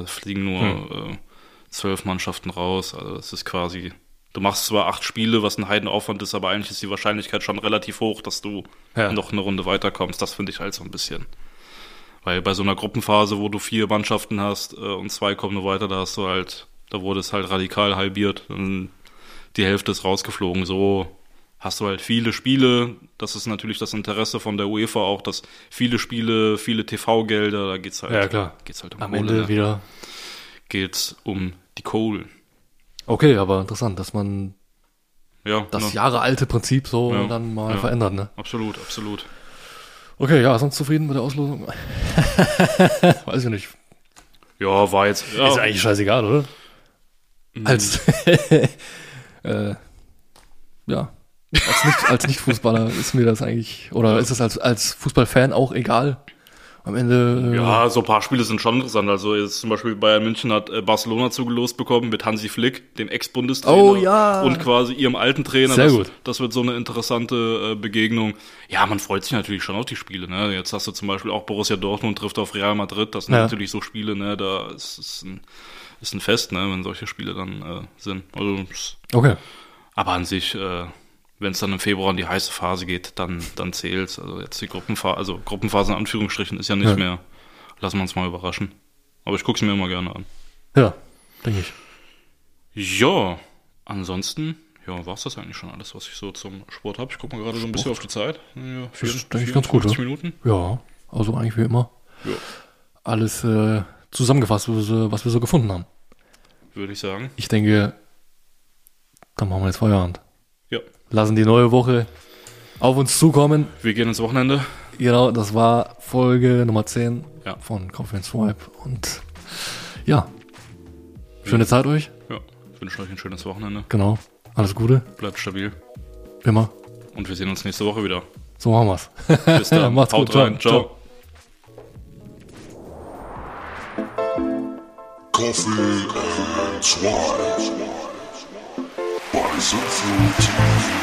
12 Mannschaften raus. Also es ist quasi, du machst zwar 8 Spiele, was ein Heidenaufwand ist, aber eigentlich ist die Wahrscheinlichkeit schon relativ hoch, dass du noch eine Runde weiterkommst. Das finde ich halt so ein bisschen. Weil bei so einer Gruppenphase, wo du 4 Mannschaften hast und 2 kommen nur weiter, da wurde es halt radikal halbiert. Und die Hälfte ist rausgeflogen. So hast du halt viele Spiele. Das ist natürlich das Interesse von der UEFA auch, dass viele Spiele, viele TV-Gelder, da geht's halt, geht's halt um am Kohle. Ende wieder geht's um die Kohle. Okay, aber interessant, dass man das jahrealte Prinzip so dann mal verändert, ne? Absolut, absolut. Okay, sonst zufrieden mit der Auslosung? Weiß ich nicht. Ja, war jetzt. Ja. Ist eigentlich scheißegal, oder? Als Nicht-Fußballer ist mir das eigentlich, oder ist es als Fußballfan auch egal? Am Ende. Ja, so ein paar Spiele sind schon interessant. Also jetzt zum Beispiel Bayern München hat Barcelona zugelost bekommen mit Hansi Flick, dem Ex-Bundestrainer. Oh ja. Und quasi ihrem alten Trainer. Sehr gut. Das wird so eine interessante Begegnung. Ja, man freut sich natürlich schon auf die Spiele. Ne? Jetzt hast du zum Beispiel auch Borussia Dortmund trifft auf Real Madrid. Das sind natürlich so Spiele, ne? Da ist ein Fest, ne? Wenn solche Spiele dann sind. Also, okay. Aber an sich, wenn es dann im Februar in die heiße Phase geht, dann zählt's. Also jetzt die Gruppenphase in Anführungsstrichen ist ja nicht mehr. Lassen wir uns mal überraschen. Aber ich gucke es mir immer gerne an. Ja, denke ich. Ja, ansonsten, Ja, war es das eigentlich schon alles, was ich so zum Sport habe? Ich gucke mal gerade so ein bisschen auf die Zeit. Ja, das ist eigentlich ganz gut, 50 Minuten. Ja, also eigentlich wie immer. Ja. Alles zusammengefasst, was wir so gefunden haben. Würde ich sagen. Ich denke, dann machen wir jetzt Feierabend. Ja. Lassen die neue Woche auf uns zukommen. Wir gehen ins Wochenende. Genau, das war Folge Nummer 10 von Coffee & Swipe. Und ja, schöne Zeit euch. Ja, ich wünsche euch ein schönes Wochenende. Genau, alles Gute. Bleibt stabil. Immer. Und wir sehen uns nächste Woche wieder. So machen wir's. Bis dann. Macht's gut. Haut rein. Ciao. Coffee and Swipe by Siegfried TV.